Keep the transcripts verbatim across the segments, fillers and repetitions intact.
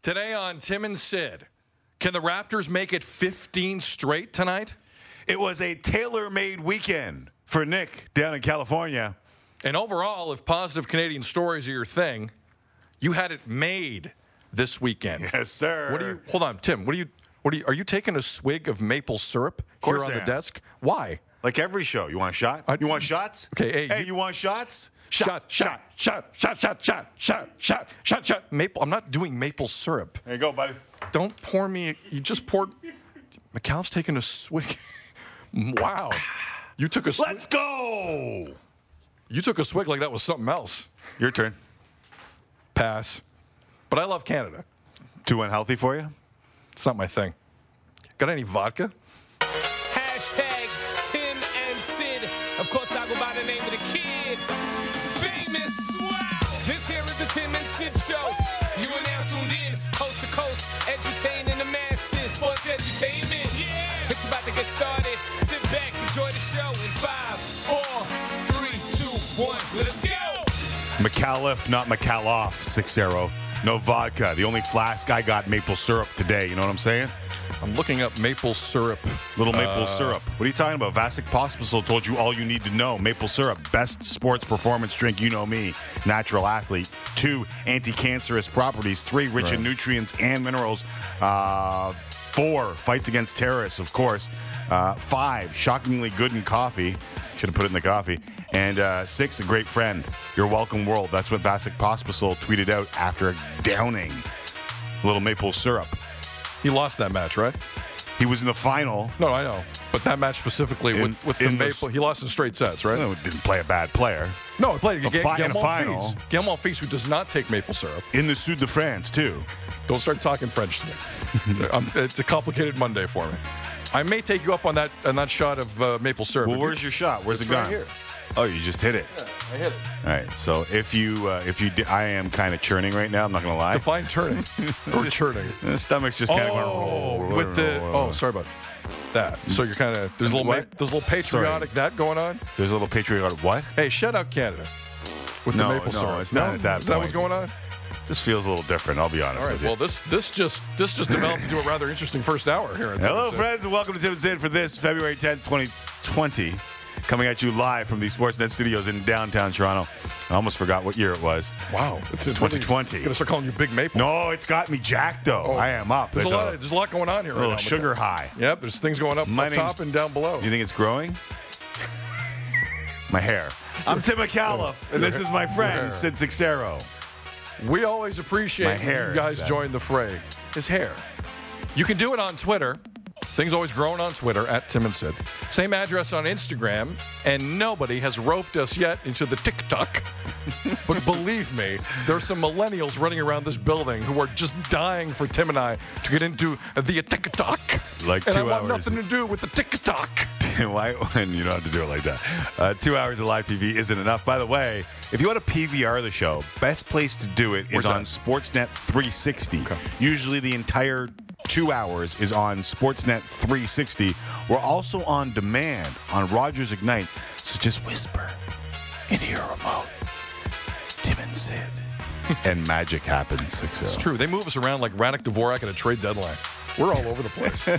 Today on Tim and Sid, can the Raptors make it fifteen straight tonight? It was a tailor-made weekend for Nick down in California. And overall, if positive Canadian stories are your thing, you had it made this weekend. Yes, sir. What do you? Hold on, Tim. What are you? What are you? Are you taking a swig of maple syrup here on I the am. desk? Why? Like every show. You want a shot? I- you want shots? Okay, hey, Hey, you- you, want shots? Shot, shot, shot, shot, shot, shot, shot, shot, shot, shot. Maple. I'm not doing maple syrup. There you go, buddy. Don't pour me. You just poured. McAlliff's taking a swig. Wow. You took a swig. Let's go. You took a swig like that was something else. Your turn. Pass. But I love Canada. Too unhealthy for you? It's not my thing. Got any vodka? Hashtag Tim and Sid. Of course, I go by the name of the kid. Famous. Wow. This here is the Tim and Sid show. You are now tuned in, coast to coast, edutaining the masses. Sports edutainment. Yeah. It's about to get started. Sit back, enjoy the show in five, four, three, two, one. Let's go. McAuliffe, not McAuliffe, six zero. No vodka. The only flask I got maple syrup today. You know what I'm saying? I'm looking up maple syrup. Little maple Uh, syrup. What are you talking about? Vasek Pospisil told you all you need to know. Maple syrup, best sports performance drink. You know me, natural athlete. Two, anti-cancerous properties. Three, rich in nutrients and minerals. Uh, four, fights against terrorists, of course. Uh, five, shockingly good in coffee. Should have put it in the coffee. And uh, six, a great friend. Your welcome world. That's what Vasek Pospisil tweeted out after downing a little maple syrup. He lost that match, right? He was in the final. No, I know. But that match specifically In- with, with the in the maple, s- he lost in straight sets, right? No, didn't play a bad player. No, he played A against fi- in a Guillermo final. Fils. Guillermo Fils, who does not take maple syrup. In the Sud de France, too. Don't start talking French to me. um, it's a complicated Monday for me. I may take you up on that on that shot of uh, maple syrup. Well, If you- where's your shot? Where's It's the right gun? here. Oh, you just hit it. I hit it. All right. So if you, uh, if you, di- I am kind of churning right now. I'm not gonna lie. Define turning or churning. The stomach's just kind of Oh, going with the oh, sorry about that. So you're kind of there's a little What? ma- there's a little patriotic that going on. There's a little patriotic what? Hey, shut out Canada with No, the maple no, syrup. it's not at that Is that point. what's going on? This feels a little different. I'll be honest All right. with you. Well, this this just this just developed into a rather interesting first hour here. on Hello, Tim and Sid. friends, and welcome to Tim and Sid for this February tenth, twenty twenty. Coming at you live from the Sportsnet studios in downtown Toronto. I almost forgot what year it was. Wow, it's in twenty twenty. Gonna start calling you Big Maple. No, it's got me jacked though. Oh, I am up. There's, a lot. a Of, there's a lot going on here. little right now. sugar high. Yep. There's things going up, My up name's- top and down below. You think it's growing? My hair. I'm Tim McAuliffe, and this is my hair. friend, Sid Sixero. We always appreciate My when hair, you guys exactly. join the fray. His hair. You can do it on Twitter. Things always growing on Twitter at Tim and Sid. Same address on Instagram, and nobody has roped us yet into the TikTok. But believe me, there's some millennials running around this building who are just dying for Tim and I to get into the TikTok. Like and two I want hours. nothing to do with the TikTok. Why? When you don't have to do it like that. Uh, two hours of live T V isn't enough. By the way, if you want to P V R the show, best place to do it is Where's on that? Sportsnet three sixty. Okay. Usually the entire two hours is on Sportsnet three sixty. We're also on demand on Rogers Ignite. So just whisper into your remote, Tim and Sid. And magic happens. It's true. They move us around like Radek Dvorak at a trade deadline. We're all over the place.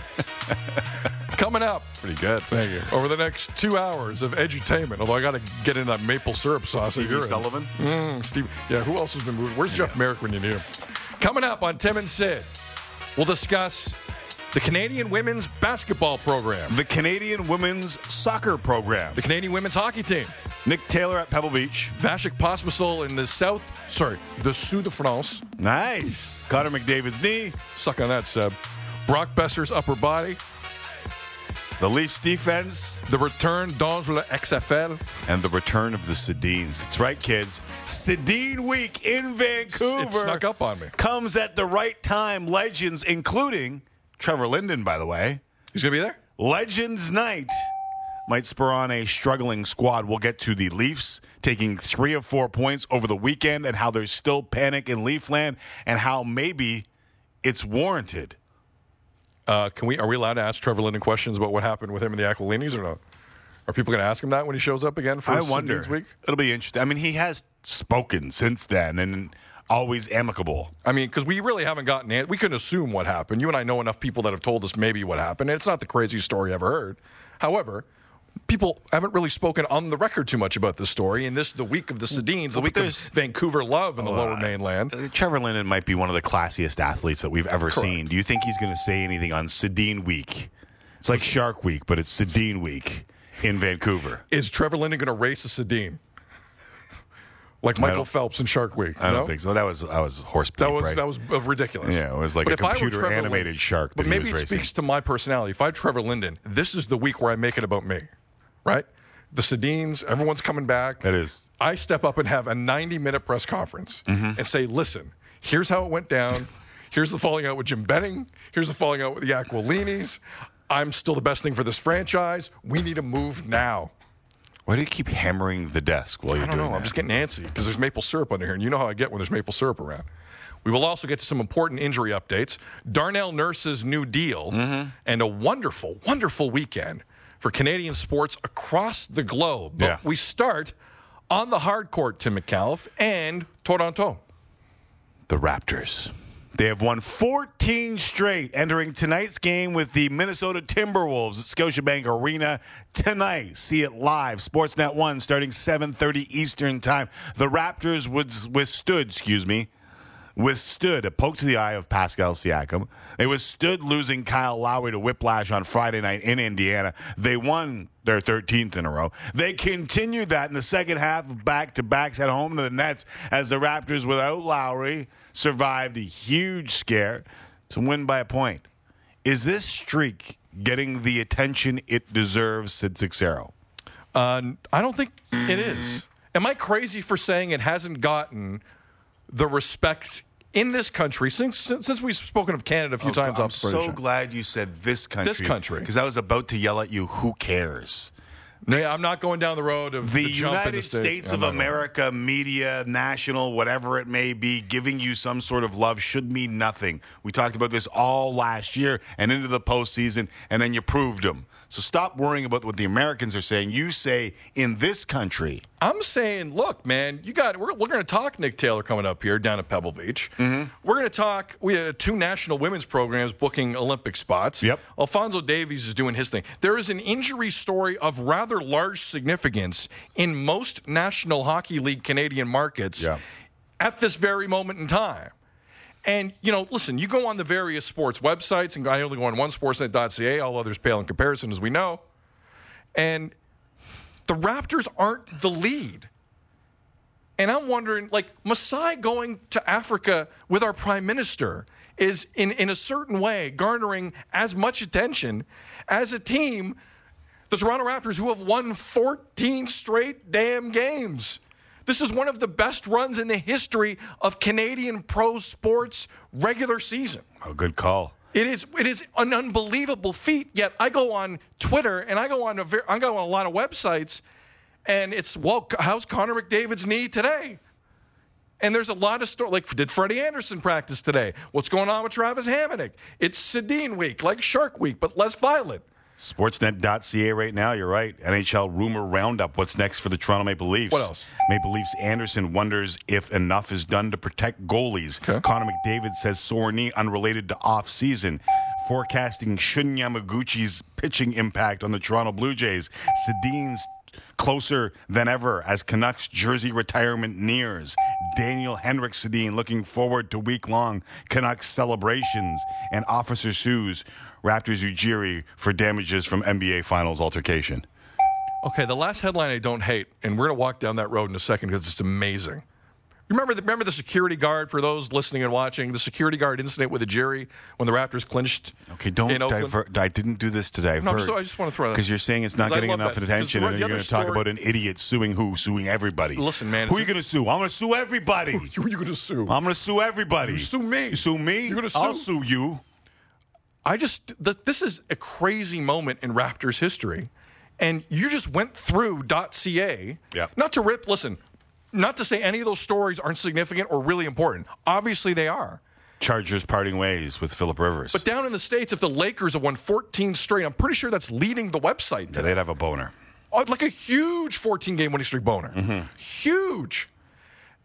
Coming up. Pretty good. Thank you. Over the next two hours of edutainment, although I got to get in that maple syrup sauce. that Stevie you're in. Sullivan? Mm, Steve. Yeah, who else has been moving? Where's Jeff Merrick when you need him? Coming up on Tim and Sid, we'll discuss the Canadian women's basketball program, The Canadian Women's Soccer Program. the Canadian women's hockey team, Nick Taylor at Pebble Beach. Vasek Pospisil in the South, sorry, the Sud de France. Nice. Connor McDavid's knee. Suck on that, Seb. Brock Besser's upper body, The Leafs defense. the return dans le X F L. And the return of the Sedines. That's right, kids. Sedine Week in Vancouver It snuck up on me. comes at the right time. Legends, including Trevor Linden, by the way. He's going to be there? Legends Night might spur on a struggling squad. We'll get to the Leafs taking three of four points over the weekend and how there's still panic in Leafland and how maybe it's warranted. Uh, can we? Are we allowed to ask Trevor Linden questions about what happened with him in the Aquilinis or not? Are people going to ask him that when he shows up again for I wonder. Sedine's week? It'll be interesting. I mean, he has spoken since then, and always amicable. I mean, because we really haven't gotten it. We can assume what happened. You and I know enough people that have told us maybe what happened. It's not the craziest story I ever heard. However, people haven't really spoken on the record too much about this story. And this the week of the Sedins, the Well, week of there's- Vancouver love in the Oh, lower uh, mainland. Uh, Trevor Linden might be one of the classiest athletes that we've ever Correct. seen. Do you think he's going to say anything on Sedin Week? It's like Shark Week, but it's Sedin Week in Vancouver. Is Trevor Linden going to race a Sedin? Like Michael don't- Phelps in Shark Week? I don't No? think so. That was that was horse That bleep, was right? that was uh, ridiculous. Yeah, it was like But a if I were computer Trevor animated Linden- shark that But he maybe was it racing. speaks to my personality. If I Trevor Linden, this is the week where I make it about me, right? The Sedins, everyone's coming back. That is. I step up and have a ninety-minute press conference Mm-hmm. and say, "Listen, here's how it went down. Here's the falling out with Jim Benning. Here's the falling out with the Aquilinis. I'm still the best thing for this franchise. We need to move now." Why do you keep hammering the desk while you're I don't doing know. that? I'm just getting antsy because there's maple syrup under here, and you know how I get when there's maple syrup around. We will also get to some important injury updates, Darnell Nurse's new deal, Mm-hmm. and a wonderful, wonderful weekend for Canadian sports across the globe. But Yeah. we start on the hard court, Tim McAuliffe, and Toronto. The Raptors. They have won fourteen straight, entering tonight's game with the Minnesota Timberwolves at Scotiabank Arena tonight. See it live. Sportsnet one starting seven thirty Eastern Time. The Raptors was withstood, excuse me, withstood a poke to the eye of Pascal Siakam. They withstood losing Kyle Lowry to whiplash on Friday night in Indiana. They won their thirteenth in a row. They continued that in the second half of back-to-backs at home to the Nets as the Raptors, without Lowry, survived a huge scare to win by a point. Is this streak getting the attention it deserves, Sid Sixero? Uh, I don't think it is. Am I crazy for saying it hasn't gotten the respect in this country since since, since we've spoken of Canada a few times I'm off the so glad you said this country. This country. Because I was about to yell at you, who cares? Yeah, I'm not going down the road of The the jump in United the States I'm of not going. America, media, national, whatever it may be, giving you some sort of love should mean nothing. We talked about this all last year and into the postseason, and then you proved them. So stop worrying about what the Americans are saying. You say, in this country. I'm saying, look, man, you got. We're, we're going to talk Nick Taylor coming up here down at Pebble Beach. Mm-hmm. We're going to talk. We have two national women's programs booking Olympic spots. Yep. Alfonso Davies is doing his thing. There is an injury story of rather large significance in most National Hockey League Canadian markets Yeah. at this very moment in time. And, you know, listen, you go on the various sports websites, and I only go on one sportsnet dot c a, all others pale in comparison, as we know. And the Raptors aren't the lead. And I'm wondering, like, Masai going to Africa with our prime minister is, in, in a certain way, garnering as much attention as a team, the Toronto Raptors, who have won fourteen straight damn games. This is one of the best runs in the history of Canadian pro sports regular season. Oh, good call. It is it is an unbelievable feat. Yet I go on Twitter and I go on a ver- I go on a lot of websites, and it's, well, how's Connor McDavid's knee today? And there's a lot of stories. Like, did Freddie Anderson practice today? What's going on with Travis Hamonic? It's Sedin week, like Shark Week, but less violent. Sportsnet dot c a right now, you're right. N H L rumor roundup. What's next for the Toronto Maple Leafs? What else? Maple Leafs Anderson wonders if enough is done to protect goalies. Okay. Connor McDavid says sore knee unrelated to off-season. Forecasting Shun Yamaguchi's pitching impact on the Toronto Blue Jays. Sedin's closer than ever as Canucks jersey retirement nears. Daniel Henrik Sedin looking forward to week-long Canucks celebrations. And Officer sues Raptors Ujiri for damages from N B A Finals altercation. Okay, the last headline I don't hate, and we're going to walk down that road in a second because it's amazing. Remember the, remember the security guard, for those listening and watching, the security guard incident with the Ujiri when the Raptors clinched Okay, don't in Oakland? divert. I didn't do this to divert. No, I'm so- I just want to throw that. Because you're saying it's not Because I getting love enough that. attention, Because and the you're going other to talk story- about an idiot suing who? Suing everybody. Listen, man, Who it's are you a- going to sue? I'm going to sue everybody. Who are you going to sue? I'm going to sue everybody. You sue me. You sue me? You're gonna I'll sue- sue you. I just, th- this is a crazy moment in Raptors history. And you just went through .ca. Yeah. Not to rip, listen, not to say any of those stories aren't significant or really important. Obviously they are. Chargers parting ways with Phillip Rivers. But down in the States, if the Lakers have won fourteen straight, I'm pretty sure that's leading the website yeah, today. they'd have a boner. Oh, like a huge fourteen-game winning streak boner. Mm-hmm. Huge.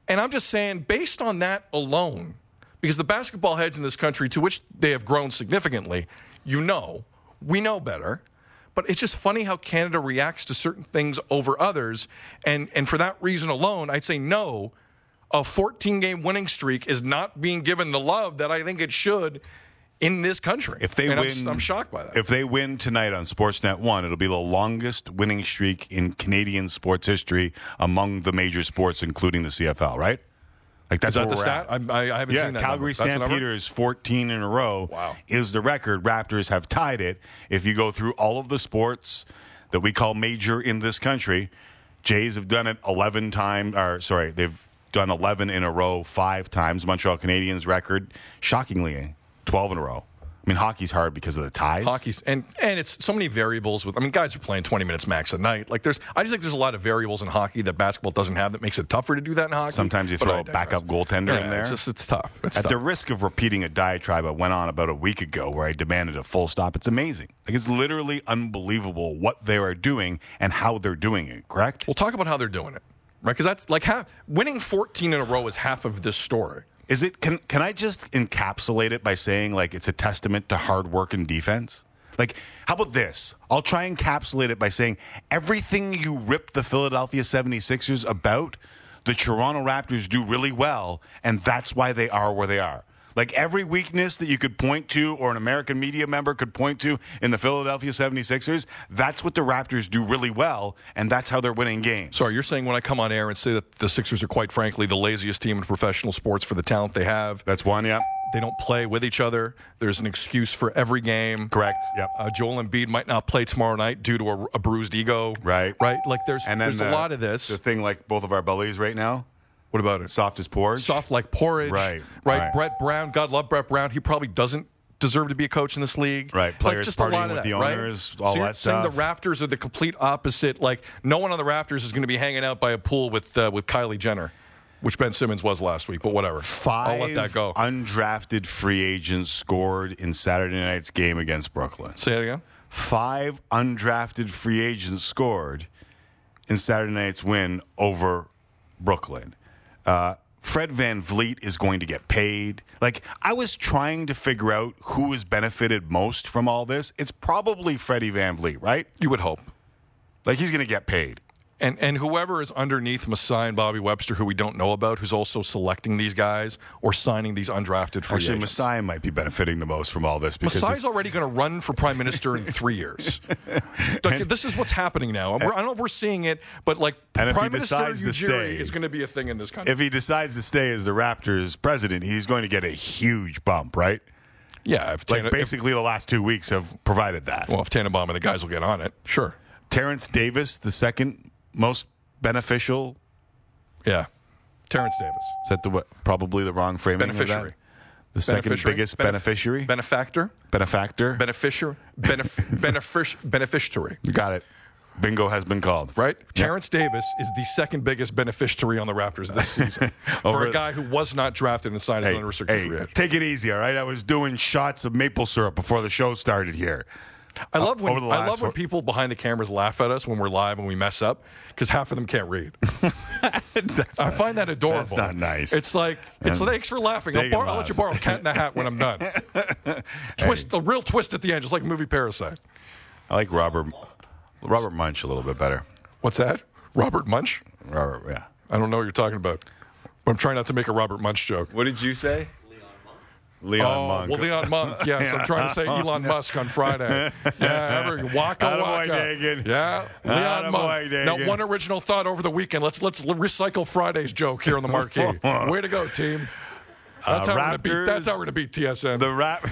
And I'm just saying, based on that alone, because the basketball heads in this country, to which they have grown significantly, you know, we know better. But it's just funny how Canada reacts to certain things over others. And, and for that reason alone, I'd say no, a fourteen-game winning streak is not being given the love that I think it should in this country. If they and win, I'm, I'm shocked by that. If they win tonight on Sportsnet one, it'll be the longest winning streak in Canadian sports history among the major sports, including the C F L, right? Like that's Is that where the we're stat? at. I, I haven't yeah, seen that. Calgary number. That's the number? Stampeders, fourteen in a row, Wow. is the record. Raptors have tied it. If you go through all of the sports that we call major in this country, Jays have done it eleven times. Or sorry, they've done eleven in a row five times. Montreal Canadiens record, shockingly, twelve in a row. I mean, hockey's hard because of the ties. Hockey's and and it's so many variables with. I mean, guys are playing twenty minutes max a night. Like there's, I just think there's a lot of variables in hockey that basketball doesn't have that makes it tougher to do that in hockey. Sometimes you But throw I a digress. backup goaltender Yeah, in there. It's just it's tough. It's At tough. the risk of repeating a diatribe I went on about a week ago where I demanded a full stop, it's amazing. Like it's literally unbelievable what they are doing and how they're doing it, correct? We'll talk about how they're doing it, right? Because that's like half, winning fourteen in a row is half of this story. Is it can can I just encapsulate it by saying like it's a testament to hard work and defense? Like, how about this? I'll try and encapsulate it by saying everything you rip the Philadelphia seventy-sixers about, the Toronto Raptors do really well, and that's why they are where they are. Like every weakness that you could point to or an American media member could point to in the Philadelphia seventy-sixers, that's what the Raptors do really well, and that's how they're winning games. Sorry, you're saying when I come on air and say that the Sixers are quite frankly the laziest team in professional sports for the talent they have. That's one, yeah. They don't play with each other. There's an excuse for every game. Correct, yep. Uh, Joel Embiid might not play tomorrow night due to a, a bruised ego. Right. Right? Like there's, And then there's the, a lot of this. The thing like both of our bellies right now, What about it? soft as porridge. Soft like porridge. Right, Right. right. Brett Brown. God love Brett Brown. He probably doesn't deserve to be a coach in this league. Right. Players like, just a partying lot of with that, the right? owners, all so you're that saying stuff. the Raptors are the complete opposite. Like no one on the Raptors is going to be hanging out by a pool with uh, with Kylie Jenner, which Ben Simmons was last week. But whatever. Five I'll let that go. undrafted free agents scored in Saturday night's game against Brooklyn. Say it again. Five undrafted free agents scored in Saturday night's win over Brooklyn. Uh, Fred Van Vliet is going to get paid. Like, I was trying to figure out who has benefited most from all this. It's probably Freddie Van Vliet, right? You would hope. Like, he's going to get paid. And and whoever is underneath Masai and Bobby Webster, who we don't know about, who's also selecting these guys or signing these undrafted free Actually, agents. Messiah might be benefiting the most from all this. because Masai's he's- already going to run for prime minister in three years. Like, this is what's happening now. We're, I don't know if we're seeing it, but like And if he Prime Minister decides to Ujiri stay- is going to be a thing in this country. if he decides to stay as the Raptors president, he's going to get a huge bump, right? yeah, if Like Tana, basically the last two weeks have provided that. if, well, if Tannenbaum and the guys will get on it, sure. Terrence Davis, the second most beneficial. Yeah, Terrence Davis, Is that the what, probably the wrong framing of that? beneficiary, The second Beneficiary? biggest Benef- beneficiary? benefactor, Benefactor? beneficiary, benef- benefic- beneficiary. You got it. Bingo has been called. Right? Terrence Davis is the second biggest beneficiary on the Raptors this season for Over- a guy who was not drafted and signed as Hey, an unrestricted hey, free agent. take it easy, all right? I was doing shots of maple syrup before the show started here. I love when over the I last love when four- people behind the cameras laugh at us when we're live and we mess up because half of them can't read. That's I not- find that adorable. That's not nice. It's like it's And thanks for laughing. I'll, take it, bar- I'll let you Miles. borrow a cat in the hat when I'm done. Twist a real twist at the end, just like movie Parasite. I like Robert Robert Munch a little bit better. What's that? Robert Munch? Robert, yeah. I don't know what you're talking about. But I'm trying not to make a Robert Munch joke. What did you say? Leon Oh, Monk. well, Leon Monk. Yes, I'm trying to say Elon Musk on Friday. Yeah, every, waka Attaboy, waka. Dagan. Yeah, Leon Attaboy, Monk. Now, Dagan. one original thought over the weekend. Let's let's recycle Friday's joke here on the marquee. Way to go, team. That's Uh, how we're gonna beat. That's Raptors- how we're gonna beat T S N. The rap,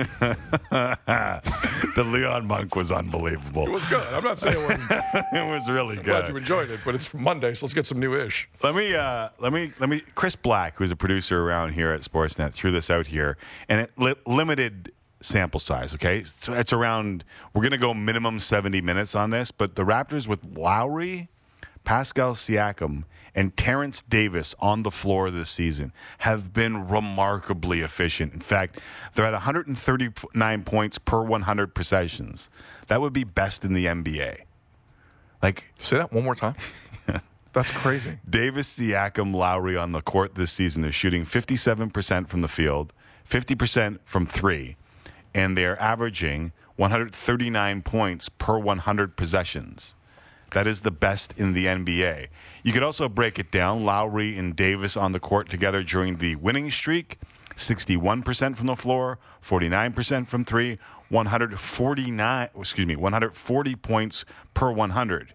the Leon Monk was unbelievable. It was good. I'm not saying it wasn't. It was really Glad you good. enjoyed it, but it's Monday, so let's get some new ish. Let me, uh, let me, let me. Chris Black, who's a producer around here at Sportsnet, threw this out here, and it li- limited sample size. Okay, so it's around. We're gonna go minimum seventy minutes on this, but the Raptors with Lowry, Pascal Siakam, and Terrence Davis on the floor this season have been remarkably efficient. In fact, they're at one hundred thirty-nine points per one hundred possessions. That would be best in the N B A. Like, Say that one more time. That's crazy. Davis, Siakam, Lowry on the court this season. They're shooting fifty-seven percent from the field, fifty percent from three, and they're averaging one hundred thirty-nine points per one hundred possessions. That is the best in the N B A. You could also break it down. Lowry and Davis on the court together during the winning streak, sixty-one percent from the floor, forty-nine percent from three, one hundred forty-nine, excuse me, one hundred forty points per one hundred.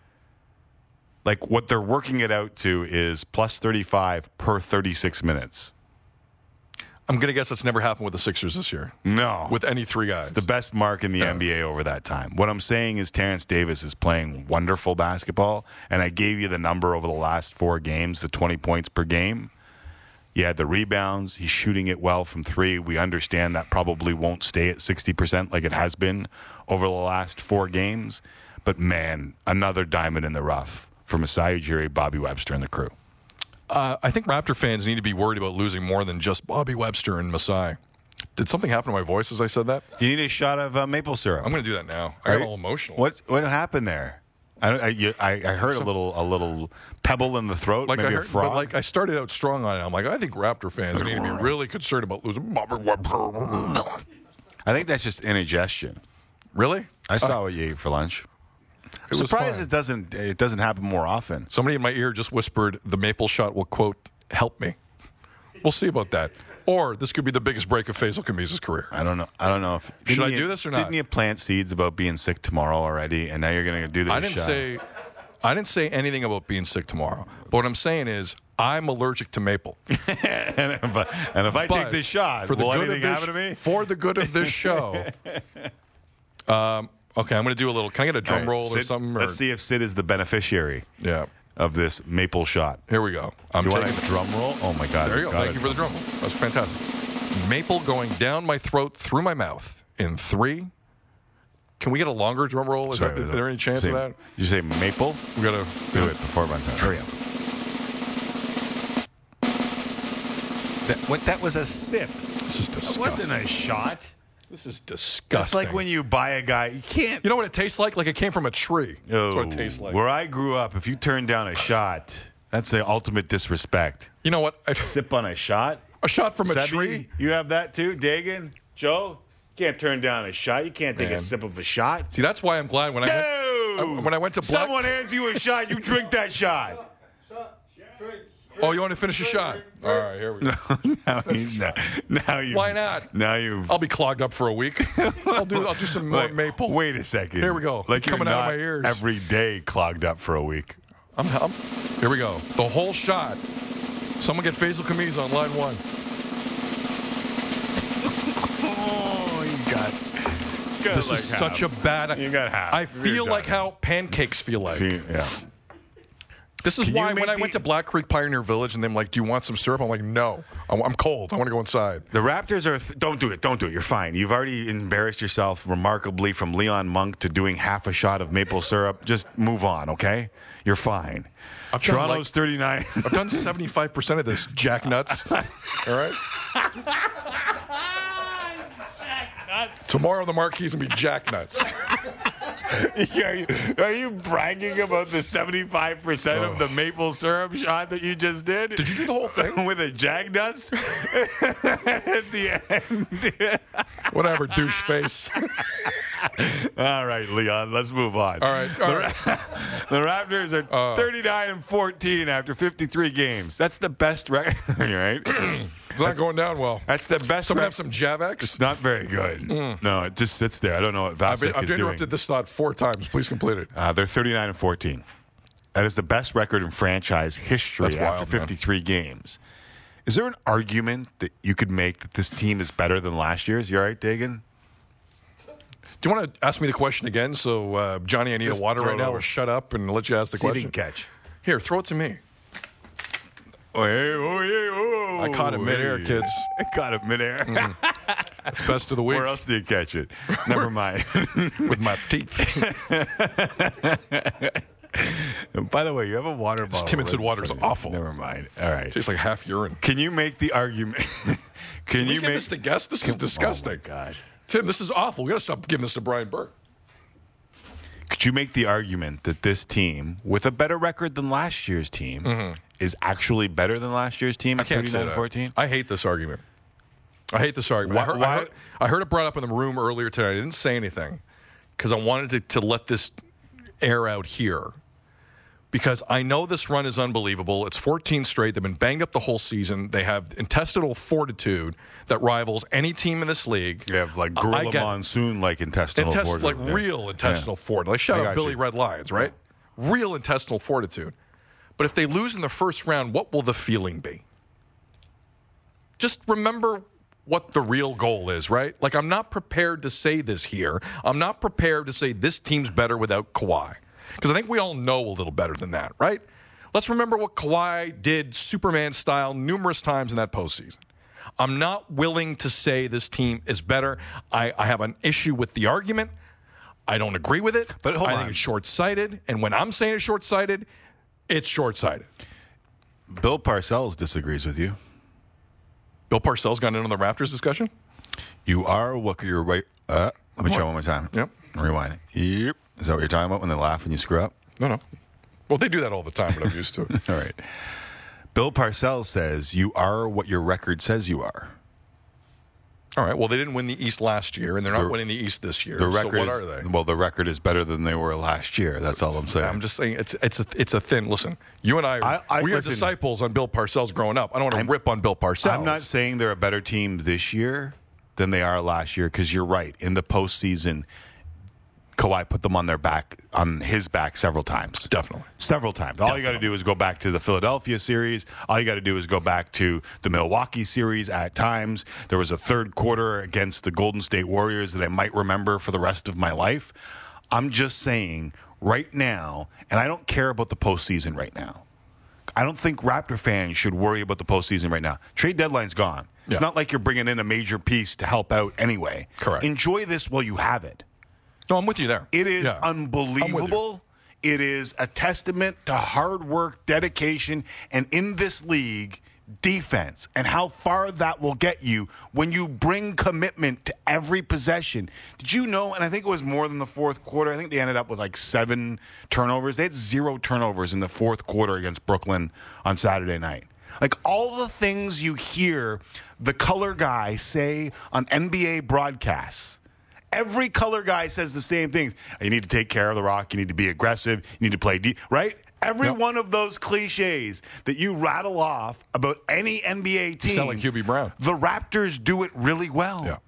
Like, what they're working it out to is plus thirty-five per thirty-six minutes. I'm going to guess that's never happened with the Sixers this year. No. With any three guys. It's the best mark in the Yeah. N B A over that time. What I'm saying is Terrence Davis is playing wonderful basketball, and I gave you the number over the last four games, the twenty points per game. He had the rebounds. He's shooting it well from three. We understand that probably won't stay at sixty percent like it has been over the last four games. But, man, another diamond in the rough for Masai Ujiri, Bobby Webster, and the crew. Uh, I think Raptor fans need to be worried about losing more than just Bobby Webster and Masai. Did something happen to my voice as I said that? You need a shot of uh, maple syrup. I'm going to do that now. I got all emotional. What what happened there? I I, you, I, I heard So- a little a little pebble in the throat, Like maybe I a heard, frog. but like I started out strong on it. I'm like, I think Raptor fans need to be really concerned about losing Bobby Webster. I think that's just indigestion. Really? I saw what you ate for lunch. It was Surprised fine. it doesn't it doesn't happen more often. Somebody in my ear just whispered, the maple shot will, quote, help me. We'll see about that. Or this could be the biggest break of Faisal Kamisa's career. I don't know. I don't know if Should didn't I you- do this or not? Didn't you plant seeds about being sick tomorrow already, and now you're going to do this? I didn't shot? say I didn't say anything about being sick tomorrow. But what I'm saying is I'm allergic to maple. and if I, and if I take But this shot, for the will good anything of this, happen to me? For the good of this show. um, okay, I'm going to do a little. Can I get a drum All right, roll or Sid- something? Or, Let's see if Sid is the beneficiary Yeah. of this maple shot. Here we go. I'm You taking want a drum roll? Oh my God! There you go. got Thank it. you for the drum roll. That was fantastic. Maple going down my throat through my mouth in three. Can we get a longer drum roll? Is, Sorry, that, is was there any chance say, of that? Did you say maple? We got to Do it before it runs out. Hurry up. That, what, that was a sip. This is It disgusting. wasn't a shot. This is disgusting. It's like when you buy a guy, you can't. You know what it tastes like? Like it came from a tree. That's what it tastes like. Where I grew up, if you turn down a shot, that's the ultimate disrespect. You know what? I, Sip on a shot? a shot from a Sebi, tree. You have that too, Dagan? Joe? You can't turn down a shot. You can't take Man. a sip of a shot. See, that's why I'm glad when I went, No! I- when I went to Black. Someone hands you a shot, you drink that shot. Oh, you want to finish a shot? All right, here we go. now, you, now, now you. Why not? Now you've. I'll be clogged up for a week. I'll do. I'll do some more Wait, maple. Wait a second. Here we go. Like you're Coming out of not my ears. every day clogged up for a week. I'm, I'm, here we go. The whole shot. Someone get Faisal Kamiz on line one. Oh, you got. got This like is half. such a bad. You got half. I You're feel done. like how pancakes feel like. Yeah. This is Can you why make when I the- went to Black Creek Pioneer Village and they're like, "Do you want some syrup?" I'm like, "No, I'm I'm cold. I want to go inside." The Raptors are. Th- don't do it. Don't do it. You're fine. You've already embarrassed yourself remarkably from Leon Monk to doing half a shot of maple syrup. Just move on, okay? You're fine. I've done Toronto's like- thirty-nine. I've done seventy-five percent of this, Jack Nuts. All right. Tomorrow the marquee's gonna be Jack Nuts. are, you, are you bragging about the seventy-five percent of the maple syrup shot that you just did? Did you do the whole thing? With a Jag Nuts at the end. Whatever, douche face. All right, Leon, let's move on. All right, all the, right. the Raptors are Uh. thirty-nine and fourteen after fifty-three games. That's the best record, right? It's not going down well. That's the best. Someone rec- have some Javex? It's not very good. No, it just sits there. I don't know what I've, been, Vasic I've is doing. interrupted this thought four times. Please complete it. Uh, they're thirty-nine and fourteen. That is the best record in franchise history That's after wild, man. fifty-three games. Is there an argument that you could make that this team is better than last year's? You all right, Dagan? Do you want to ask me the question again? So, uh, Johnny, I need Just a water throw right it now. over. Or shut up and let you ask the See if you question. can catch. Here, throw it to me. Oh, hey, oh, yeah, oh, I caught it midair, hey. kids. I caught it midair. It's best of the week Where else did you catch it? Never mind. with my teeth. By the way, you have a water bottle. Tim and Sid right in water's front of you. awful. Never mind. All right. Tastes like half urine. Can you make the argument? Can Can you you give make this to guests? This is disgusting. Oh my God. Tim, this is awful. We got to stop giving this to Brian Burke. could you make the argument that this team, with a better record than last year's team, mm-hmm. is actually better than last year's team at thirty-nine fourteen? I hate this argument. I hate this argument. Why, I, heard, why? I, heard, I heard it brought up in the room earlier today. I didn't say anything because I wanted to, to let this air out here. Because I know this run is unbelievable. It's fourteen straight. They've been banged up the whole season. They have intestinal fortitude that rivals any team in this league. You have like gorilla monsoon-like intestinal Intest- fortitude. Like yeah. real intestinal yeah. fortitude. Like shout I out Billy you. Red Lions, right? Yeah. Real intestinal fortitude. But if they lose in the first round, what will the feeling be? Just remember what the real goal is, right? Like, I'm not prepared to say this here. I'm not prepared to say this team's better without Kawhi. Because I think we all know a little better than that, right? Let's remember what Kawhi did Superman style numerous times in that postseason. I'm not willing to say this team is better. I, I have an issue with the argument. I don't agree with it. But hold I on. think it's short-sighted. And when I'm saying it's short-sighted, it's short-sighted. Bill Parcells disagrees with you. Bill Parcells got in on the Raptors discussion? You are what you're right. Uh, let me try one more time. Yep. Rewind it. Yep. Is that what you're talking about when they laugh when you screw up? No, no. Well, they do that all the time, but I'm used to it. All right. Bill Parcells says you are what your record says you are. All right. Well, they didn't win the East last year, and they're not The- winning the East this year. The record so what is, are they? Well, the record is better than they were last year. That's all I'm saying. I'm just saying it's it's a, it's a thin. Listen, you and I, are, I- I- we are listen, disciples on Bill Parcells growing up. I don't want to rip on Bill Parcells. I'm not saying they're a better team this year than they are last year because you're right. In the postseason, Kawhi put them on their back, on his back several times. Definitely. Several times. All you got to Definitely. do is go back to the Philadelphia series. All you got to do is go back to the Milwaukee series at times. There was a third quarter against the Golden State Warriors that I might remember for the rest of my life. I'm just saying right now, and I don't care about the postseason right now. I don't think Raptor fans should worry about the postseason right now. Trade deadline's gone. It's Yeah. not like you're bringing in a major piece to help out anyway. Correct. Enjoy this while you have it. No, I'm with you there. It is Yeah. unbelievable. It is a testament to hard work, dedication, and in this league, defense, and how far that will get you when you bring commitment to every possession. Did you know, and I think it was more than the fourth quarter, I think they ended up with like seven turnovers. They had zero turnovers in the fourth quarter against Brooklyn on Saturday night. Like all the things you hear the color guy say on N B A broadcasts. Every color guy says the same things. You need to take care of the rock. You need to be aggressive. You need to play deep, right? Every Yep. one of those cliches that you rattle off about any N B A team. sound like Q B Brown. The Raptors do it really well. Yeah.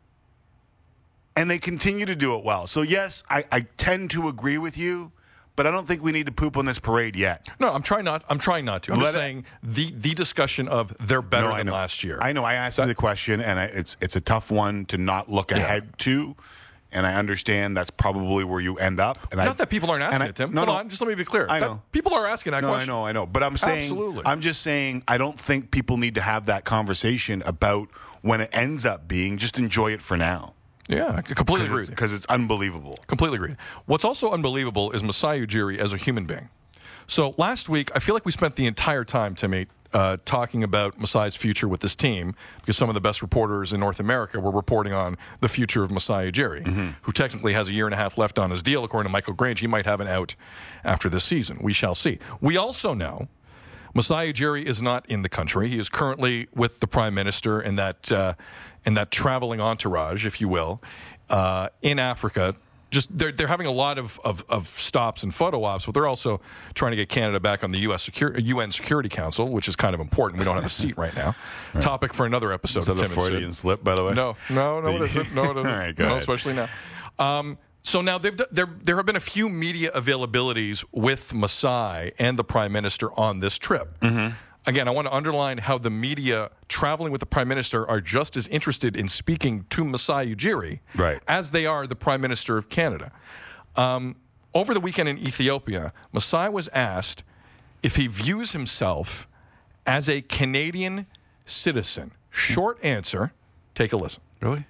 And they continue to do it well. So, yes, I, I tend to agree with you, but I don't think we need to poop on this parade yet. No, I'm trying not. I'm trying not to. I'm Let just it- saying the the discussion of they're better No, I than know. last year. I know. I asked That- you the question, and I, it's it's a tough one to not look ahead to. And I understand that's probably where you end up. And Not I, that people aren't asking and I- it, Tim. No, Hold no. on, just let me be clear. I That- know. people are asking that No, question. I know, I know. But I'm saying, Absolutely. I'm just saying, I don't think people need to have that conversation about when it ends up being. Just enjoy it for now. Yeah, I completely agree. with you. Because it's unbelievable. Completely agree. What's also unbelievable is Masai Ujiri as a human being. So last week, I feel like we spent the entire time, Timmy, uh, talking about Masai's future with this team because some of the best reporters in North America were reporting on the future of Masai Ujiri, Mm-hmm. who technically has a year and a half left on his deal. According to Michael Grange, he might have an out after this season. We shall see. We also know Masai Ujiri is not in the country. He is currently with the Prime Minister in that, uh, in that traveling entourage, if you will, uh, in Africa. Just they're they're having a lot of, of, of stops and photo ops, but they're also trying to get Canada back on the U S Secur- U N Security Council, which is kind of important. We don't have a seat right now. Right. Topic for another episode. Is that of a Tim and Sid. Freudian slip, by the way? No, no, no, it isn't. No, it isn't. All right, go no, ahead. especially now. Um, so now they've d- there there have been a few media availabilities with Masai and the Prime Minister on this trip. Mm-hmm. Again, I want to underline how the media traveling with the Prime Minister are just as interested in speaking to Masai Ujiri Right. as they are the Prime Minister of Canada. Um, over the weekend in Ethiopia, Masai was asked if he views himself as a Canadian citizen. Short answer. Take a listen. Really?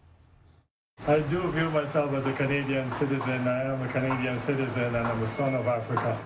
I do view myself as a Canadian citizen. I am a Canadian citizen and I'm a son of Africa.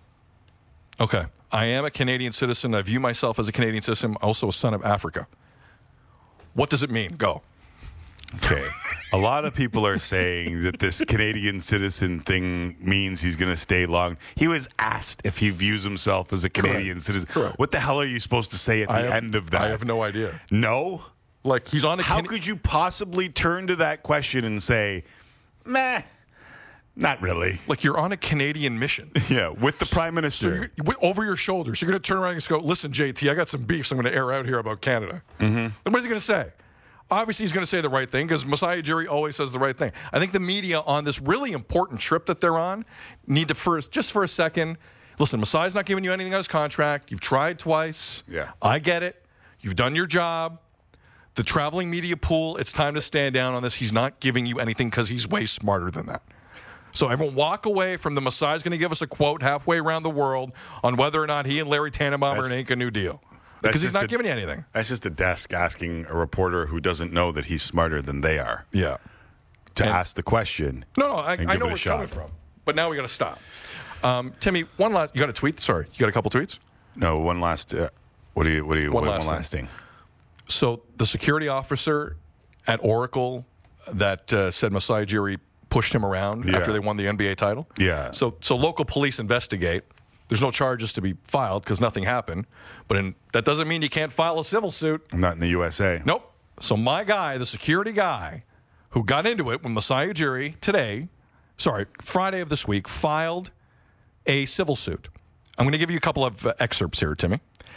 Okay. I am a Canadian citizen. I view myself as a Canadian citizen. I'm also a son of Africa. What does it mean? Go. Okay. A lot of people are saying that this Canadian citizen thing means he's going to stay long. He was asked if he views himself as a Canadian Correct. citizen. Correct. What the hell are you supposed to say at the I have, end of that? I have no idea. No? Like, he's on a How Can- could you possibly turn to that question and say, meh, not really? like you're on a Canadian mission. Yeah, with the Prime So Minister. you're, wi- over your shoulders, you're going to turn around and just go, listen, J T, I got some beefs I'm going to air out here about Canada. Mm-hmm. Then what is he going to say? Obviously, he's going to say the right thing because Masai Ujiri always says the right thing. I think the media on this really important trip that they're on need to first, just for a second, listen, Masai's not giving you anything on his contract. You've tried twice. Yeah. I get it. You've done your job. The traveling media pool, it's time to stand down on this. He's not giving you anything because he's way smarter than that. So everyone walk away from the Masai's going to give us a quote halfway around the world on whether or not he and Larry Tannenbaum are That's- an ink a new deal. That's Because he's just not a- giving you anything. That's just a desk asking a reporter who doesn't know that he's smarter than they are Yeah. to And- ask the question. No, no, I, and I give know it a where it's coming shot. from. But now we got to stop. Um, Timmy, one last. You got a tweet? Sorry, you got a couple tweets. No, one last. Uh, what do you? What do you? One what, last one last thing. So the security officer at Oracle that uh, said Masai Ujiri pushed him around Yeah. after they won the N B A title. Yeah. So so local police investigate. There's no charges to be filed because nothing happened. But in, that doesn't mean you can't file a civil suit. I'm not in the U S A. Nope. So my guy, the security guy, who got into it when Masai Ujiri today, sorry, Friday of this week, filed a civil suit. I'm going to give you a couple of uh, excerpts here, Timmy.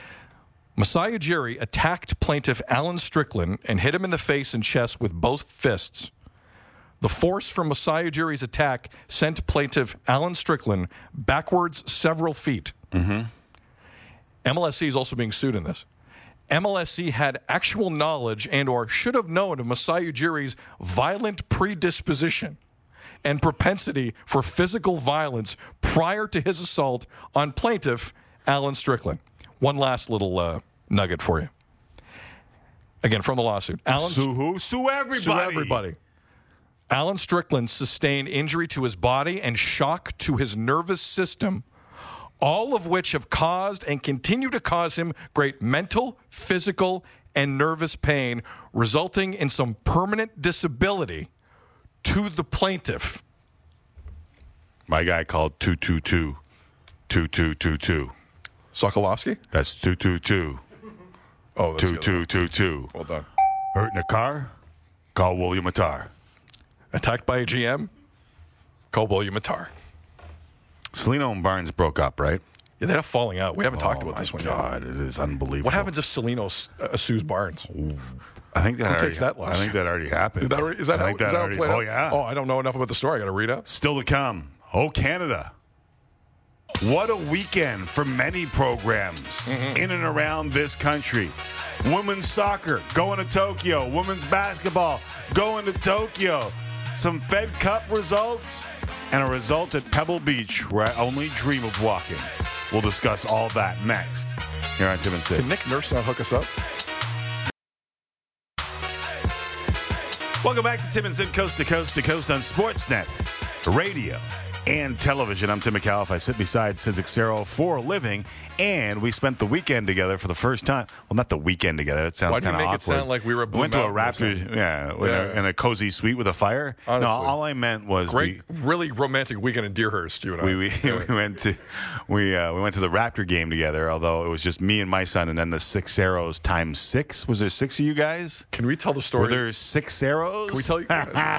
Masai Ujiri attacked plaintiff Alan Strickland and hit him in the face and chest with both fists. The force from Masai Ujiri's attack sent plaintiff Alan Strickland backwards several feet. Mm-hmm. M L S C is also being sued in this. M L S C had actual knowledge and or should have known of Masai Ujiri's violent predisposition and propensity for physical violence prior to his assault on plaintiff Alan Strickland. One last little uh, nugget for you. Again, from the lawsuit. Alan Sue who? Sue everybody. Sue everybody. Alan Strickland sustained injury to his body and shock to his nervous system, all of which have caused and continue to cause him great mental, physical, and nervous pain, resulting in some permanent disability to the plaintiff. My guy called two two two, two two two two. Sokolowski? That's two two two, Oh, that's two the other two one. two two. Well done. Hurt in a car? Call William Attar. Attacked by a G M? Call William Attar. Selena and Barnes broke up, right? Yeah, they're not falling out. We haven't talked oh about my this one God, yet. it is unbelievable. What happens if Seleno uh, sues Barnes? I think that Who already, takes that loss? I think that already happened. Is that, already- is that I how, think is that that how already. it played Oh out? yeah. Oh, I don't know enough about the story. I got to read up. Still to come. Oh, Canada. What a weekend for many programs Mm-hmm. in and around this country. Women's soccer going to Tokyo. Women's basketball going to Tokyo. Some Fed Cup results and a result at Pebble Beach where I only dream of walking. We'll discuss all that next here on Tim and Sid. Can Nick Nurse not hook us up? Welcome back to Tim and Sid, Coast to Coast to Coast on Sportsnet, radio, and television. I'm Tim McAuliffe. I sit beside Sid Xero for a living, and we spent the weekend together for the first time. Well, not the weekend together. That sounds Why'd you kind of make awkward. it sound like we were at Blue went to a Mountain or Raptor, something? yeah, in, Yeah. A, in a cozy suite with a fire. Honestly. No, all I meant was Great, really romantic weekend in Deerhurst, you and I. we we, we, we went to we uh, we went to the Raptor game together. Although it was just me and my son, and then the six arrows times six. Was there six of you guys? Can we tell the Were story? there six arrows? Can we tell you?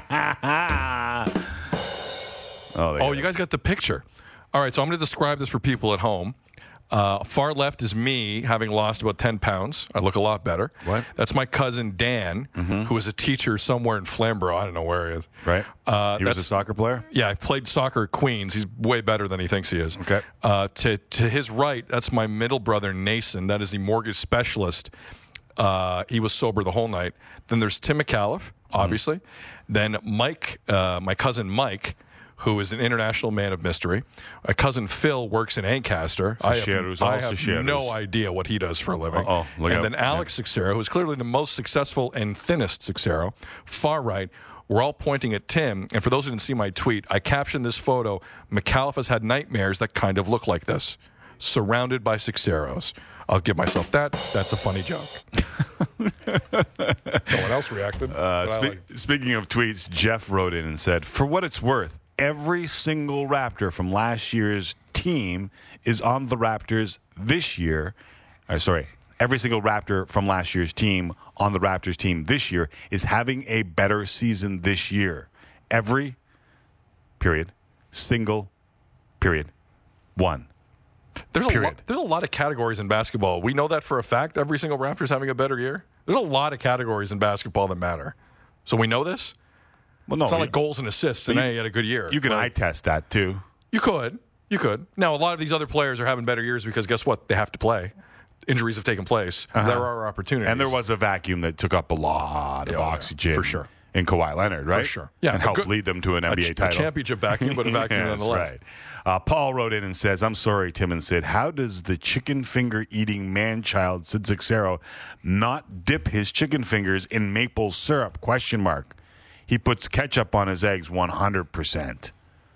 oh, they Oh, got you guys got the picture. All right, so I'm going to describe this for people at home. Uh, far left is me, having lost about ten pounds. I look a lot better. What? That's my cousin Dan, who is a teacher somewhere in Flamborough. I don't know where he is. right. Uh, he was a that's- soccer player. Yeah, I played soccer at Queens. He's way better than he thinks he is. Okay. Uh, to to his right, that's my middle brother Nason. That is the mortgage specialist. Uh, he was sober the whole night. Then there's Tim McAuliffe, obviously. Then Mike, uh, my cousin Mike, who is an international man of mystery. My cousin Phil works in Ancaster. I Seychelles, have, I all have Seychelles. no idea what he does for a living. Uh-oh, look and out. then Alex Sixero, who is clearly the most successful and thinnest Sixero, far right. We're all pointing at Tim. And for those who didn't see my tweet, I captioned this photo. McAuliffe has had nightmares that kind of look like this, surrounded by Sixeros. I'll give myself that. That's a funny joke. No one else reacted. Uh, spe- like. Speaking of tweets, Jeff wrote in and said, for what it's worth, every single Raptor from last year's team is on the Raptors this year. Uh, sorry, every single Raptor from last year's team on the Raptors team this year is having a better season this year. Every, period, single, period, one. There's a, Period. lot, there's a lot of categories in basketball. We know that for a fact. Every single Raptor's having a better year. There's a lot of categories in basketball that matter. So we know this. Well, no, It's not you, like goals and assists, and you- hey, you had a good year. you can Like, eye test that too. You could. You could. Now, a lot of these other players are having better years because guess what? They have to play. Injuries have taken place. Uh-huh. There are opportunities. And there was a vacuum that took up a lot of Yeah, oh, yeah. oxygen. For sure. In Kawhi Leonard, right? For sure. Yeah, And a helped good- lead them to an N B A a, title. A championship vacuum, but a vacuum Yes, nonetheless. right. Uh, Paul wrote in and says, I'm sorry, Tim and Sid. How does the chicken finger eating man child, Sid Cicero, not dip his chicken fingers in maple syrup? Question mark. He puts ketchup on his eggs one hundred percent.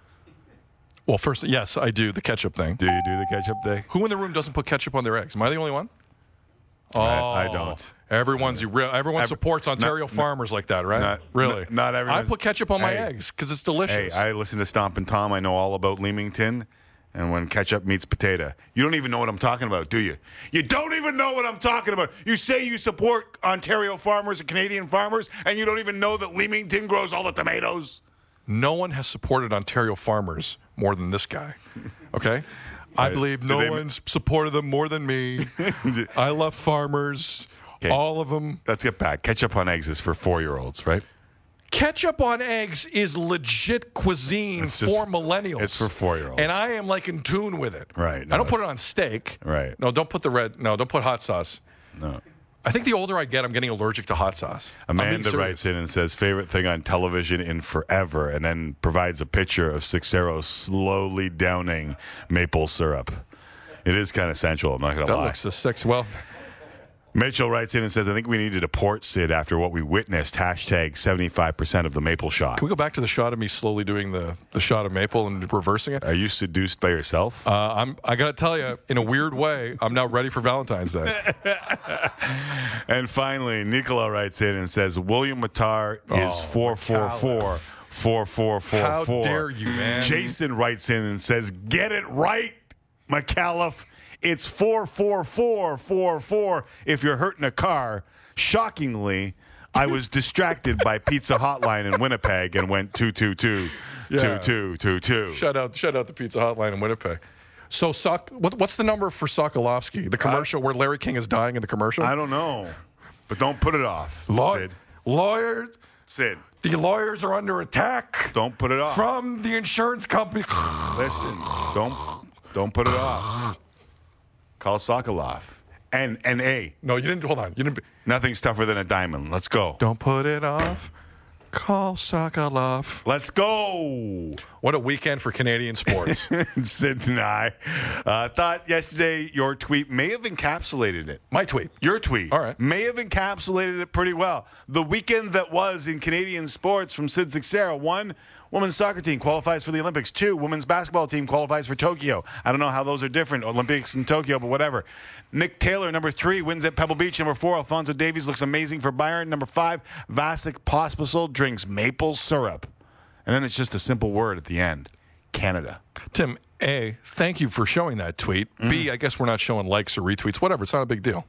Well, first, yes, I do the ketchup thing. Do you do the ketchup thing? Who in the room doesn't put ketchup on their eggs? Am I the only one? Oh, I- I don't. Everyone's re- everyone Every- supports Ontario not- farmers like that, right? not- really? n- not everyone- I put ketchup on my Hey. eggs because it's Hey, delicious. I listen to Stompin' Tom. I know all about Leamington. And when ketchup meets potato, you don't even know what I'm talking about, do you? You don't even know what I'm talking about. You say you support Ontario farmers and Canadian farmers, and you don't even know that Leamington grows all the tomatoes. No one has supported Ontario farmers more than this guy. Okay? I Right. believe Do no they- one's supported them more than me. I love farmers, Okay. all of them. Let's get back. Ketchup on eggs is for four-year-olds, right? Ketchup on eggs is legit cuisine It's just- for millennials. it's for four-year-olds. And I am like in tune with it. Right. I No, don't put it it's- on steak. Right. No, don't put the red. No, don't put hot sauce. No. I think the older I get, I'm getting allergic to hot sauce. I'm being Amanda serious. writes in and says, favorite thing on television in forever, and then provides a picture of Cicero slowly downing maple syrup. It is kind of sensual, I'm not going to That lie. looks so sexy. Well, Mitchell writes in and says, I think we need to deport Sid after what we witnessed. Hashtag seventy-five percent of the maple shot. can we go back to the shot of me slowly doing the, the shot of maple and reversing it? Are you seduced by yourself? Uh, I'm. I gotta tell you, in a weird way, I'm now ready for Valentine's Day. And finally, Nicola writes in and says, William Matar is Oh, four four four, four four four How four. dare you, man? Jason writes in and says, get it right, McAuliffe. It's four four four four four if you're hurting a car. Shockingly, I was distracted by Pizza Hotline in Winnipeg and went two two two, Yeah. two two two two. Shout out! Shout out the Pizza Hotline in Winnipeg. So, Sok, what, what's the number for Sokolovsky? The commercial where Larry King is dying in the commercial. I don't know, but don't put it off, Law- Sid. Lawyers, Sid, the lawyers are under attack don't put it off. from the insurance company. Listen, don't don't put it off. Call Sokolov. And and A, No, you didn't. Hold on. You didn't. nothing's tougher than a diamond. Let's go. Don't put it off. Call Sokolov. Let's go. What a weekend for Canadian sports. Sid and I uh, thought yesterday your tweet may have encapsulated it. My tweet. Your tweet All right. may have encapsulated it pretty well. The weekend that was in Canadian sports from Sid Cicero. One, women's soccer team qualifies for the Olympics. Two, women's basketball team qualifies for Tokyo. I don't know how those are different, Olympics and Tokyo, but whatever. Nick Taylor, number three, wins at Pebble Beach. Number four, Alphonso Davies looks amazing for Bayern. Number five, Vasek Pospisil drinks maple syrup. And then it's just a simple word at the end. Canada. Tim, A, thank you for showing that tweet. Mm. B, I guess we're not showing likes or retweets. Whatever. It's not a big deal.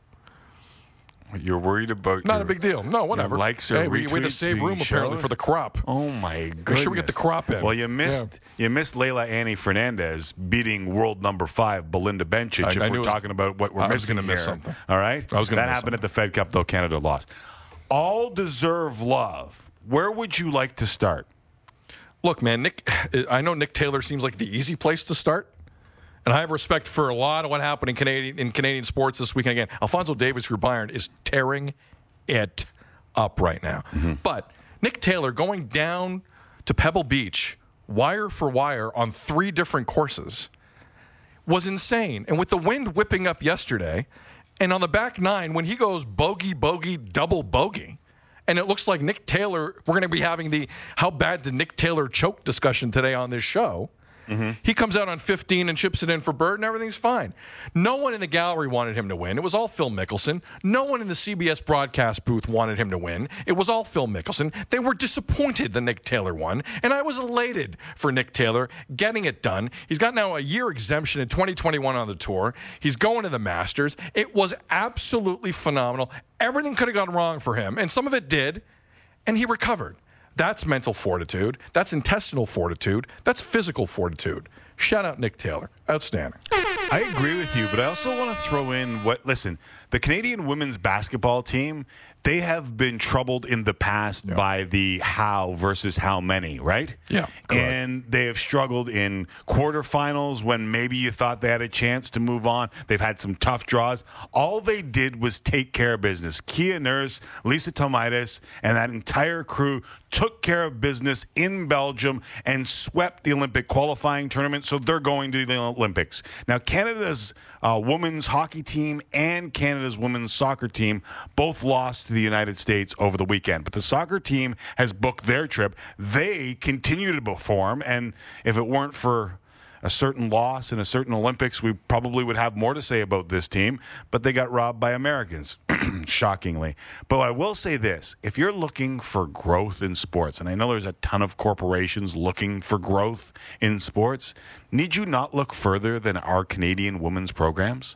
You're worried about Not your, a big deal. No, whatever. your likes or hey, we, we had to retweets save being room apparently shown? for the crop. Oh my goodness! sure we get the crop in. Well, you missed you missed Leila Annie Fernandez beating world number five Belinda Bencic. I- if I knew we're it was- talking about what we're I was missing gonna miss here. something. All right, I was gonna that miss happened at the Fed Cup though. Canada lost. All deserve love. Where would you like to start? Look, man, Nick. I know Nick Taylor seems like the easy place to start, and I have respect for a lot of what happened in Canadian in Canadian sports this weekend. Again, Alphonso Davies for Bayern is tearing it up right now. Mm-hmm. But Nick Taylor going down to Pebble Beach, wire for wire on three different courses, was insane. And with the wind whipping up yesterday, and on the back nine, when he goes bogey, bogey, double bogey, and it looks like Nick Taylor, we're going to be having the how bad did Nick Taylor choke discussion today on this show. Mm-hmm. He comes out on fifteen and chips it in for Bird, and everything's fine. No one in the gallery wanted him to win. It was all Phil Mickelson. No one in the C B S broadcast booth wanted him to win. It was all Phil Mickelson. They were disappointed that Nick Taylor won, and I was elated for Nick Taylor getting it done. He's got now a year exemption in twenty twenty-one on the tour. He's going to the Masters. It was absolutely phenomenal. Everything could have gone wrong for him, and some of it did, and he recovered. That's mental fortitude. That's intestinal fortitude. That's physical fortitude. Shout out Nick Taylor. Outstanding. I agree with you, but I also want to throw in what, listen, the Canadian women's basketball team, they have been troubled in the past yeah. by the how versus how many, right? Yeah. Correct. And they have struggled in quarterfinals when maybe you thought they had a chance to move on. They've had some tough draws. All they did was take care of business. Kia Nurse, Lisa Tomaitis, and that entire crew took care of business in Belgium and swept the Olympic qualifying tournament, so they're going to the Olympics. Now, Canada's uh, women's hockey team and Canada's women's soccer team both lost to the United States over the weekend, but the soccer team has booked their trip. They continue to perform, and if it weren't for a certain loss in a certain Olympics, we probably would have more to say about this team, but they got robbed by Americans, shockingly. But I will say this, if you're looking for growth in sports, and I know there's a ton of corporations looking for growth in sports, need you not look further than our Canadian women's programs?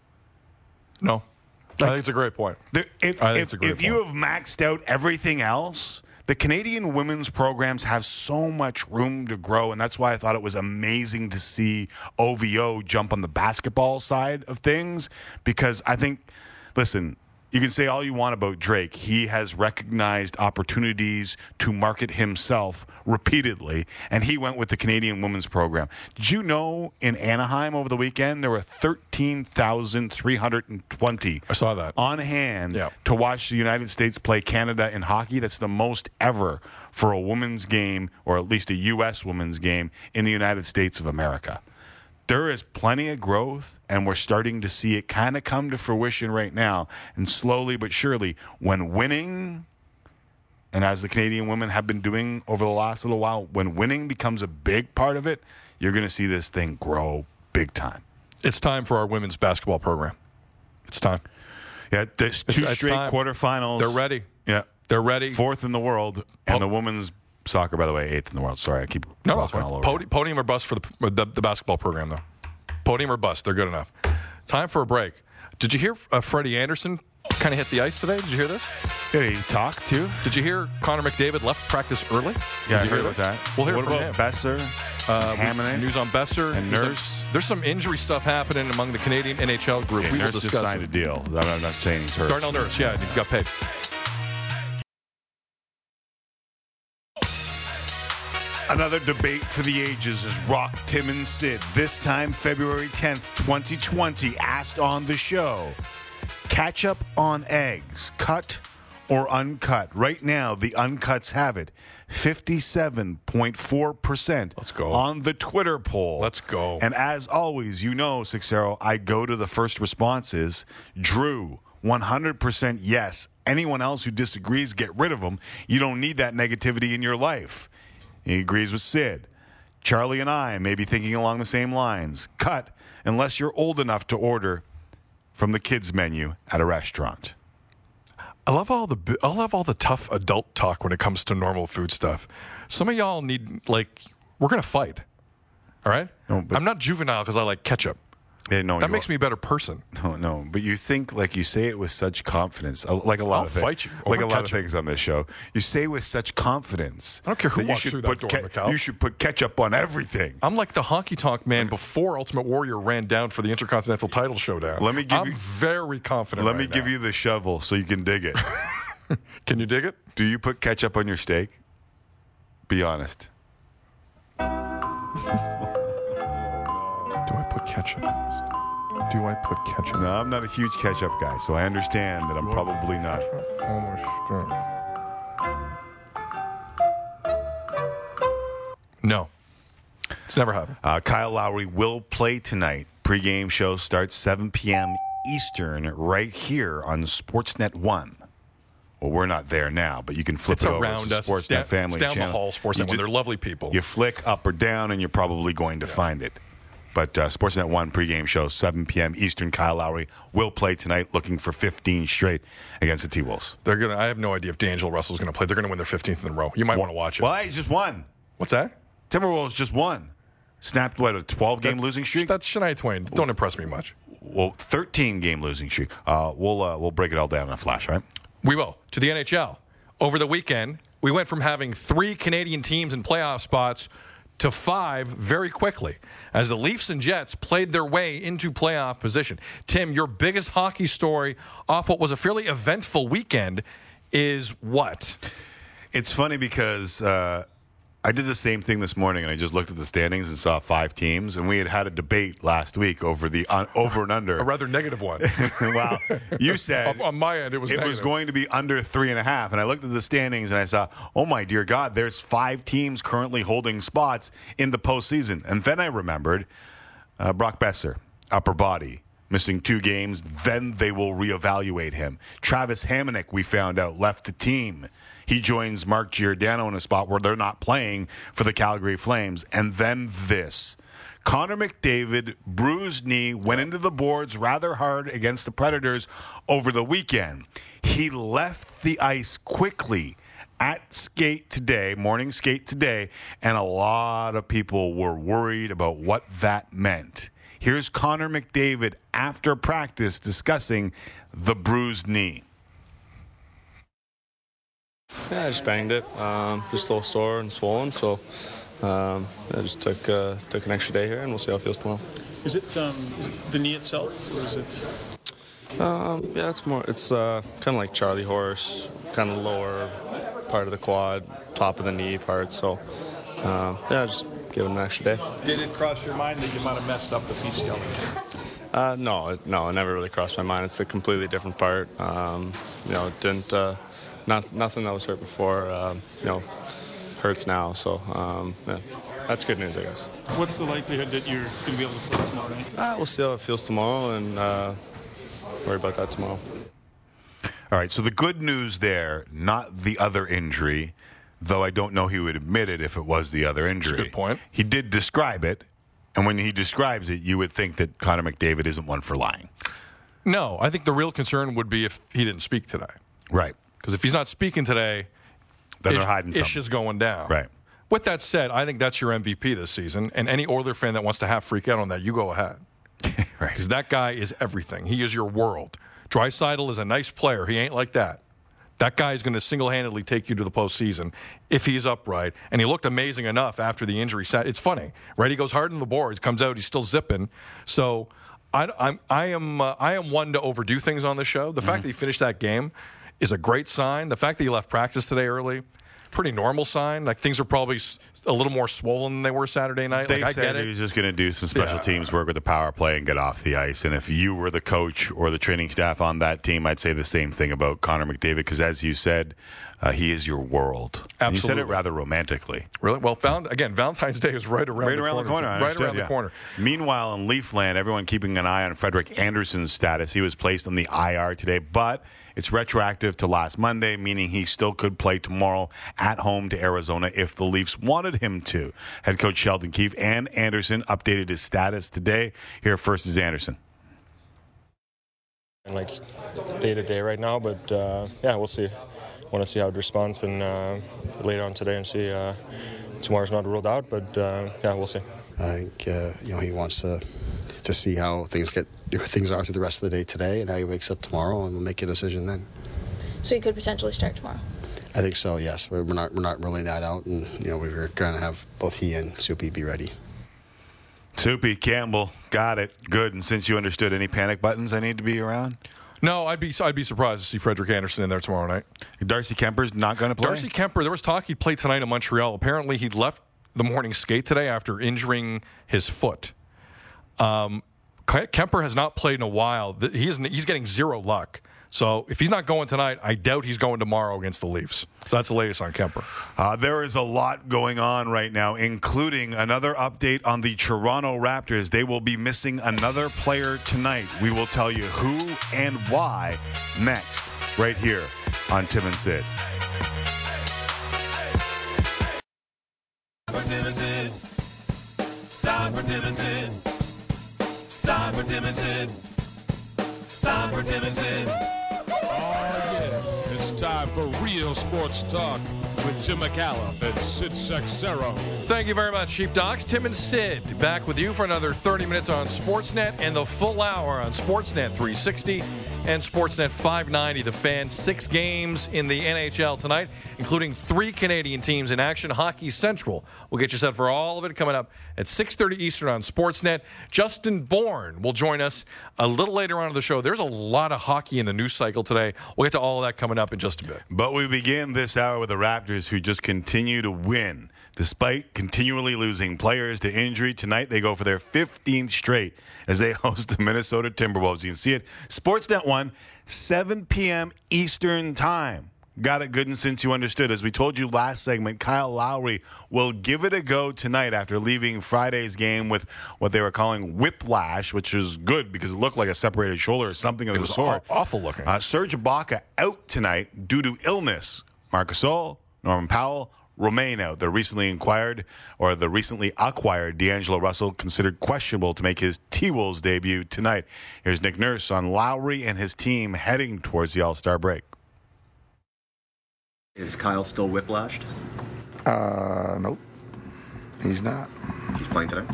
No. Like, I think it's a great point. The, if I think if, it's a great if point. you have maxed out everything else, the Canadian women's programs have so much room to grow, and that's why I thought it was amazing to see O V O jump on the basketball side of things, because I think, listen, you can say all you want about Drake. He has recognized opportunities to market himself repeatedly, and he went with the Canadian women's program. Did you know in Anaheim over the weekend there were thirteen thousand three hundred twenty I saw that. on hand yeah. to watch the United States play Canada in hockey? That's the most ever for a women's game, or at least a U S women's game, in the United States of America. There is plenty of growth, and we're starting to see it kind of come to fruition right now. And slowly but surely, when winning, and as the Canadian women have been doing over the last little while, when winning becomes a big part of it, you're going to see this thing grow big time. It's time for our women's basketball program. It's time. Yeah, there's two it's, straight it's quarterfinals. They're ready. Yeah. They're ready. Fourth in the world, and oh. the women's soccer, by the way, eighth in the world. Sorry, I keep no, walking no, all over. Podi- podium or bust for the, the the basketball program, though. Podium or bust. They're good enough. Time for a break. Did you hear uh, Freddie Anderson kind of hit the ice today? Did you hear this? Yeah, he talked too. Did you hear Connor McDavid left practice early? Yeah, Did I you heard hear about this? that. We'll hear what from about him. Besser, Uh, Hammond, news on Besser and There's Nurse. a- There's some injury stuff happening among the Canadian N H L group. Okay, we Nurse will just discuss signed it. a deal. I'm not saying he's hurt. Darnell Nurse, yeah, he got paid. Another debate for the ages is Rock, Tim, and Sid. This time, February tenth, twenty twenty, asked on the show, ketchup on eggs, cut or uncut? Right now, the uncuts have it. fifty-seven point four percent Let's go. on the Twitter poll. Let's go. And as always, you know, Sixero, I go to the first responses. Drew, one hundred percent yes. Anyone else who disagrees, get rid of them. You don't need that negativity in your life. He agrees with Sid. Charlie and I may be thinking along the same lines. Cut unless you're old enough to order from the kids menu at a restaurant. I love all the I love all the tough adult talk when it comes to normal food stuff. Some of y'all need, like, we're gonna fight. All right? No, but- I'm not juvenile because I like ketchup. Yeah, no, That you makes are- me a better person. No, no, but you think, like, you say it with such confidence, uh, like a lot I'll of things, fight you like over a lot ketchup. of things on this show. You say with such confidence. I don't care who that you walks should through put that door, Mikal. You should put ketchup on everything. I'm like the honky tonk man before Ultimate Warrior ran down for the Intercontinental title showdown. Let me give I'm you- very confident. Let right me give now. you the shovel so you can dig it. Can you dig it? Do you put ketchup on your steak? Be honest. Do I put ketchup on this? Do I put ketchup? No, I'm not a huge ketchup guy, so I understand that I'm probably not. on my steak? No. It's never happened. Uh, Kyle Lowry will play tonight. Pre-game show starts seven p.m. Eastern right here on Sportsnet one. Well, we're not there now, but you can flip It's it over around to us. Sportsnet It's down, Family it's down Channel. the hall, Sportsnet. You When ju- they're lovely people. You flick up or down, and you're probably going to yeah. find it. But uh, Sportsnet one pregame show, seven p.m. Eastern. Kyle Lowry will play tonight, looking for fifteen straight against the T-Wolves. They're gonna. I have no idea if D'Angelo Russell's going to play. They're going to win their fifteenth in a row. You might want to watch it. Well, he just won. What's that? Timberwolves just won. Snapped, what, a twelve-game losing streak? That's Shania Twain. Don't impress me much. Well, thirteen-game losing streak. Uh, we'll uh, we'll break it all down in a flash, right? We will. To the N H L. Over the weekend, we went from having three Canadian teams in playoff spots to five very quickly as the Leafs and Jets played their way into playoff position. Tim, your biggest hockey story off what was a fairly eventful weekend is what? It's funny because uh, I did the same thing this morning, and I just looked at the standings and saw five teams, and we had had a debate last week over the uh, over and under. A rather negative one. Well, you said on my end it was it negative. was going to be under three and a half, and I looked at the standings and I saw, oh my dear God, there's five teams currently holding spots in the postseason, and then I remembered uh, Brock Besser, upper body. Missing two games, then they will reevaluate him. Travis Hamonic, we found out, left the team. He joins Mark Giordano in a spot where they're not playing for the Calgary Flames. And then this. Connor McDavid, bruised knee, went into the boards rather hard against the Predators over the weekend. He left the ice quickly at skate today, morning skate today, and a lot of people were worried about what that meant. Here's Connor McDavid after practice discussing the bruised knee. Yeah, I just banged it. Um, just a little sore and swollen, so um, I just took uh, took an extra day here, and we'll see how it feels tomorrow. Is it, um, is it the knee itself, or is it? Um, yeah, it's more. It's uh, kind of like Charlie horse, kind of lower part of the quad, top of the knee part. So um, yeah, just give it an extra day. Did it cross your mind that you might have messed up the P C L? Uh, no, it, no, it never really crossed my mind. It's a completely different part. Um, you know, it didn't. Uh, Not nothing that was hurt before, um, you know, hurts now. So um, yeah, that's good news, I guess. What's the likelihood that you're going to be able to play tomorrow night? Uh, we'll see how it feels tomorrow, and uh, worry about that tomorrow. All right. So the good news there, not the other injury, though I don't know he would admit it if it was the other injury. That's a good point. He did describe it, and when he describes it, you would think that Connor McDavid isn't one for lying. No, I think the real concern would be if he didn't speak today. Right. Because if he's not speaking today, then ish, they're hiding something. Ish is going down. Right. With that said, I think that's your M V P this season. And any Oiler fan that wants to half freak out on that, you go ahead. Right. Because that guy is everything. He is your world. Draisaitl is a nice player. He ain't like that. That guy is going to single-handedly take you to the postseason if he's upright. And he looked amazing enough after the injury. It's funny, right? He goes hard on the boards, comes out, he's still zipping. So I, I'm, I am, uh, I am one to overdo things on the show. The mm-hmm. fact that he finished that game is a great sign. The fact that he left practice today early, pretty normal sign. Like things are probably a little more swollen than they were Saturday night. They like, said I get he it. was just going to do some special yeah. teams work with the power play and get off the ice. And if you were the coach or the training staff on that team, I'd say the same thing about Connor McDavid because, as you said, uh, he is your world. Absolutely. And you said it rather romantically. Really? Well, found, again, Valentine's Day is right around, right the, around corner. the corner. Right around yeah. the corner. Meanwhile, in Leafland, everyone keeping an eye on Frederik Andersen's status. He was placed on the I R today, but it's retroactive to last Monday, meaning he still could play tomorrow at home to Arizona if the Leafs wanted him to. Head coach Sheldon Keefe and Andersen updated his status today. Here first is Andersen. Like day to day right now, but uh, yeah, we'll see. Want to see how it responds and uh, later on today and see. Uh, tomorrow's not ruled out, but uh, yeah, we'll see. I think uh, you know he wants to to see how things get things are through the rest of the day today and how he wakes up tomorrow, and we'll make a decision then. So he could potentially start tomorrow. I think so. Yes, we're not we're not ruling that out, and you know we're going to have both he and Soupy be ready. Soupy, Campbell, got it. Good. And since you understood, any panic buttons I need to be around? No, I'd be I'd be surprised to see Frederik Andersen in there tomorrow night. Darcy Kemper's not going to play? Darcy Kemper, there was talk he'd play tonight in Montreal. Apparently he left the morning skate today after injuring his foot. Um, Kemper has not played in a while. He's, he's getting zero luck. So if he's not going tonight, I doubt he's going tomorrow against the Leafs. So that's the latest on Kemper. Uh, there is a lot going on right now, including another update on the Toronto Raptors. They will be missing another player tonight. We will tell you who and why next, right here on Tim and Sid. Time for Tim and Sid. Time for Tim and Sid. Time for Tim and Sid. Time for Tim and Sid. Oh, yeah. It's time for real sports talk with Tim McCallum and Sid Sexero. Thank you very much, Sheepdogs. Tim and Sid back with you for another thirty minutes on Sportsnet and the full hour on Sportsnet three sixty and Sportsnet five ninety. The Fan, six games in the N H L tonight, including three Canadian teams in action. Hockey Central will get you set for all of it coming up at six thirty Eastern on Sportsnet. Justin Bourne will join us a little later on in the show. There's a lot of hockey in the news cycle today. We'll get to all of that coming up in just a bit. But we begin this hour with the Raptors, who just continue to win. Despite continually losing players to injury, tonight they go for their fifteenth straight as they host the Minnesota Timberwolves. You can see it. Sportsnet one, seven p.m. Eastern Time. Got it good and since you understood. As we told you last segment, Kyle Lowry will give it a go tonight after leaving Friday's game with what they were calling whiplash, which is good because it looked like a separated shoulder or something of It the was sort. aw- awful looking. Uh, Serge Ibaka out tonight due to illness. Marc Gasol, Norman Powell, remain out. The recently inquired or the recently acquired D'Angelo Russell considered questionable to make his T-Wolves debut tonight. Here's Nick Nurse on Lowry and his team heading towards the All-Star break. Is Kyle still whiplashed? Uh, nope. He's not. He's playing today?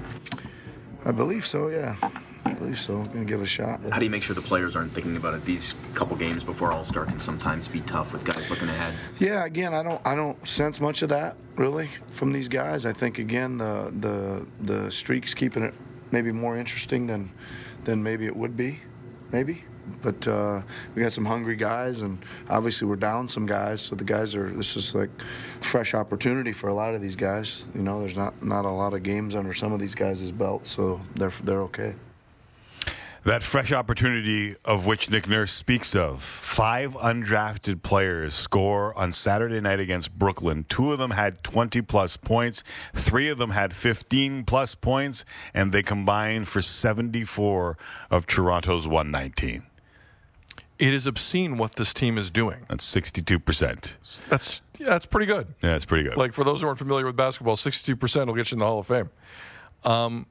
I believe so, yeah. I believe so. Gonna give it a shot. How do you make sure the players aren't thinking about it? These couple games before All-Star can sometimes be tough with guys looking ahead. Yeah, again, I don't I don't sense much of that really from these guys. I think again the the the streak's keeping it maybe more interesting than than maybe it would be, maybe. But uh, we got some hungry guys, and obviously we're down some guys. So the guys are. This is like fresh opportunity for a lot of these guys. You know, there's not not a lot of games under some of these guys' belts, so they're they're okay. That fresh opportunity of which Nick Nurse speaks of. Five undrafted players score on Saturday night against Brooklyn. Two of them had twenty-plus points. Three of them had fifteen-plus points, and they combined for seventy-four of Toronto's one nineteen. It is obscene what this team is doing. That's sixty-two percent. That's yeah, that's pretty good. Yeah, that's pretty good. Like, for those who aren't familiar with basketball, sixty-two percent will get you in the Hall of Fame. Um,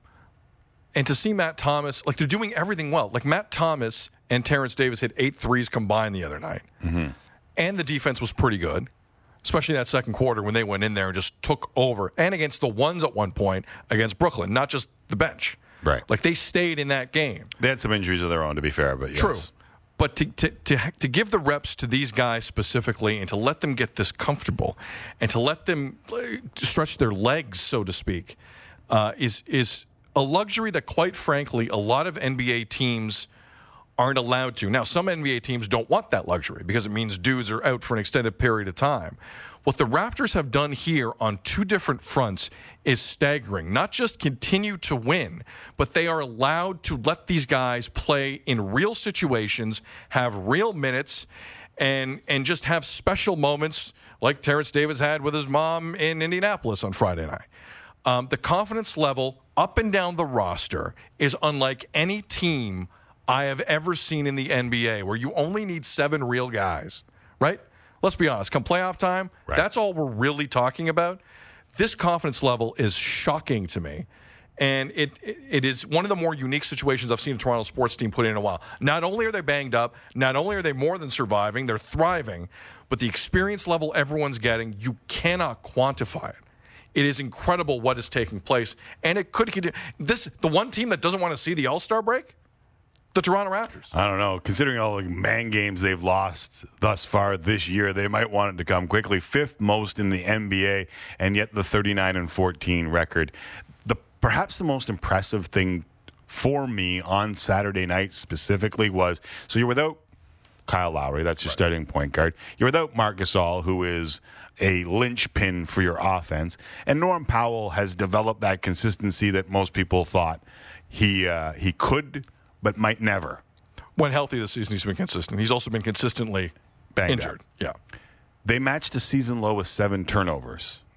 and to see Matt Thomas, like, they're doing everything well. Like, Matt Thomas and Terrence Davis hit eight threes combined the other night. Mm-hmm. And the defense was pretty good, especially in that second quarter when they went in there and just took over. And against the ones at one point against Brooklyn, not just the bench. Right. Like, they stayed in that game. They had some injuries of their own, to be fair, but yes. True. But to, to to to give the reps to these guys specifically and to let them get this comfortable and to let them stretch their legs, so to speak, uh, is is a luxury that, quite frankly, a lot of N B A teams aren't allowed to. Now, some N B A teams don't want that luxury because it means dudes are out for an extended period of time. What the Raptors have done here on two different fronts is staggering. Not just continue to win, but they are allowed to let these guys play in real situations, have real minutes, and and just have special moments like Terrence Davis had with his mom in Indianapolis on Friday night. Um, the confidence level up and down the roster is unlike any team I have ever seen in the N B A, where you only need seven real guys, right? Let's be honest. Come playoff time, right. That's all we're really talking about. This confidence level is shocking to me, and it, it it is one of the more unique situations I've seen a Toronto sports team put in, in a while. Not only are they banged up, not only are they more than surviving, they're thriving, but the experience level everyone's getting, you cannot quantify it. It is incredible what is taking place, and it could continue. This the one team that doesn't want to see the All-Star break? The Toronto Raptors. I don't know. Considering all the man games they've lost thus far this year, they might want it to come quickly. Fifth most in the N B A, and yet the thirty-nine and fourteen record. The perhaps the most impressive thing for me on Saturday night specifically was, so you're without Kyle Lowry, that's your right. starting point guard. You're without Marc Gasol, who is a linchpin for your offense. And Norm Powell has developed that consistency that most people thought he uh, he could, but might never. When healthy this season, he's been consistent. He's also been consistently Banged injured. Out. Yeah. They matched a season low with seven turnovers.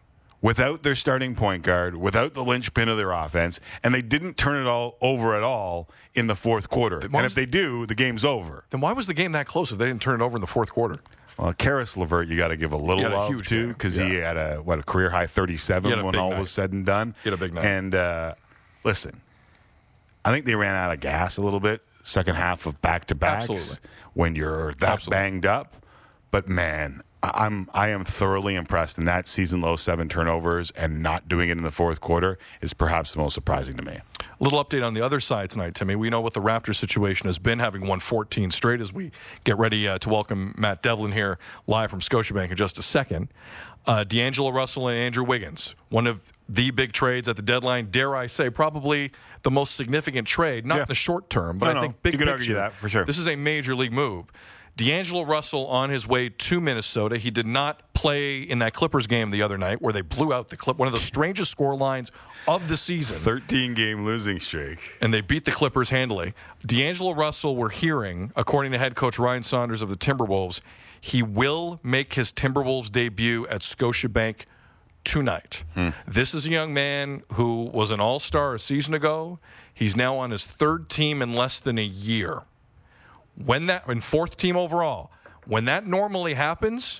without their starting point guard, without the linchpin of their offense, and they didn't turn it all over at all in the fourth quarter. And if they do, the game's over. Then why was the game that close if they didn't turn it over in the fourth quarter? Well, Karis LeVert, you got to give a little love to because yeah. he had a what a career high thirty-seven when all night. was said and done. He had a big night. And uh, listen, I think they ran out of gas a little bit second half of back to backs. Absolutely. When you're that Absolutely. banged up. But man, I'm I am thoroughly impressed, and that season low seven turnovers and not doing it in the fourth quarter is perhaps the most surprising to me. A little update on the other side tonight, Timmy. We know what the Raptors situation has been, having won fourteen straight as we get ready uh, to welcome Matt Devlin here live from Scotiabank in just a second. Uh, D'Angelo Russell and Andrew Wiggins, one of the big trades at the deadline, dare I say, probably the most significant trade, not yeah. in the short term, but no, I no. think big you could picture. argue that for sure. This is a major league move. D'Angelo Russell on his way to Minnesota. He did not play in that Clippers game the other night where they blew out the Clip, one of the strangest score lines of the season. thirteen-game losing streak. And they beat the Clippers handily. D'Angelo Russell, we're hearing, according to head coach Ryan Saunders of the Timberwolves, he will make his Timberwolves debut at Scotiabank tonight. Hmm. This is a young man who was an all-star a season ago. He's now on his third team in less than a year. When that, and fourth team overall, when that normally happens,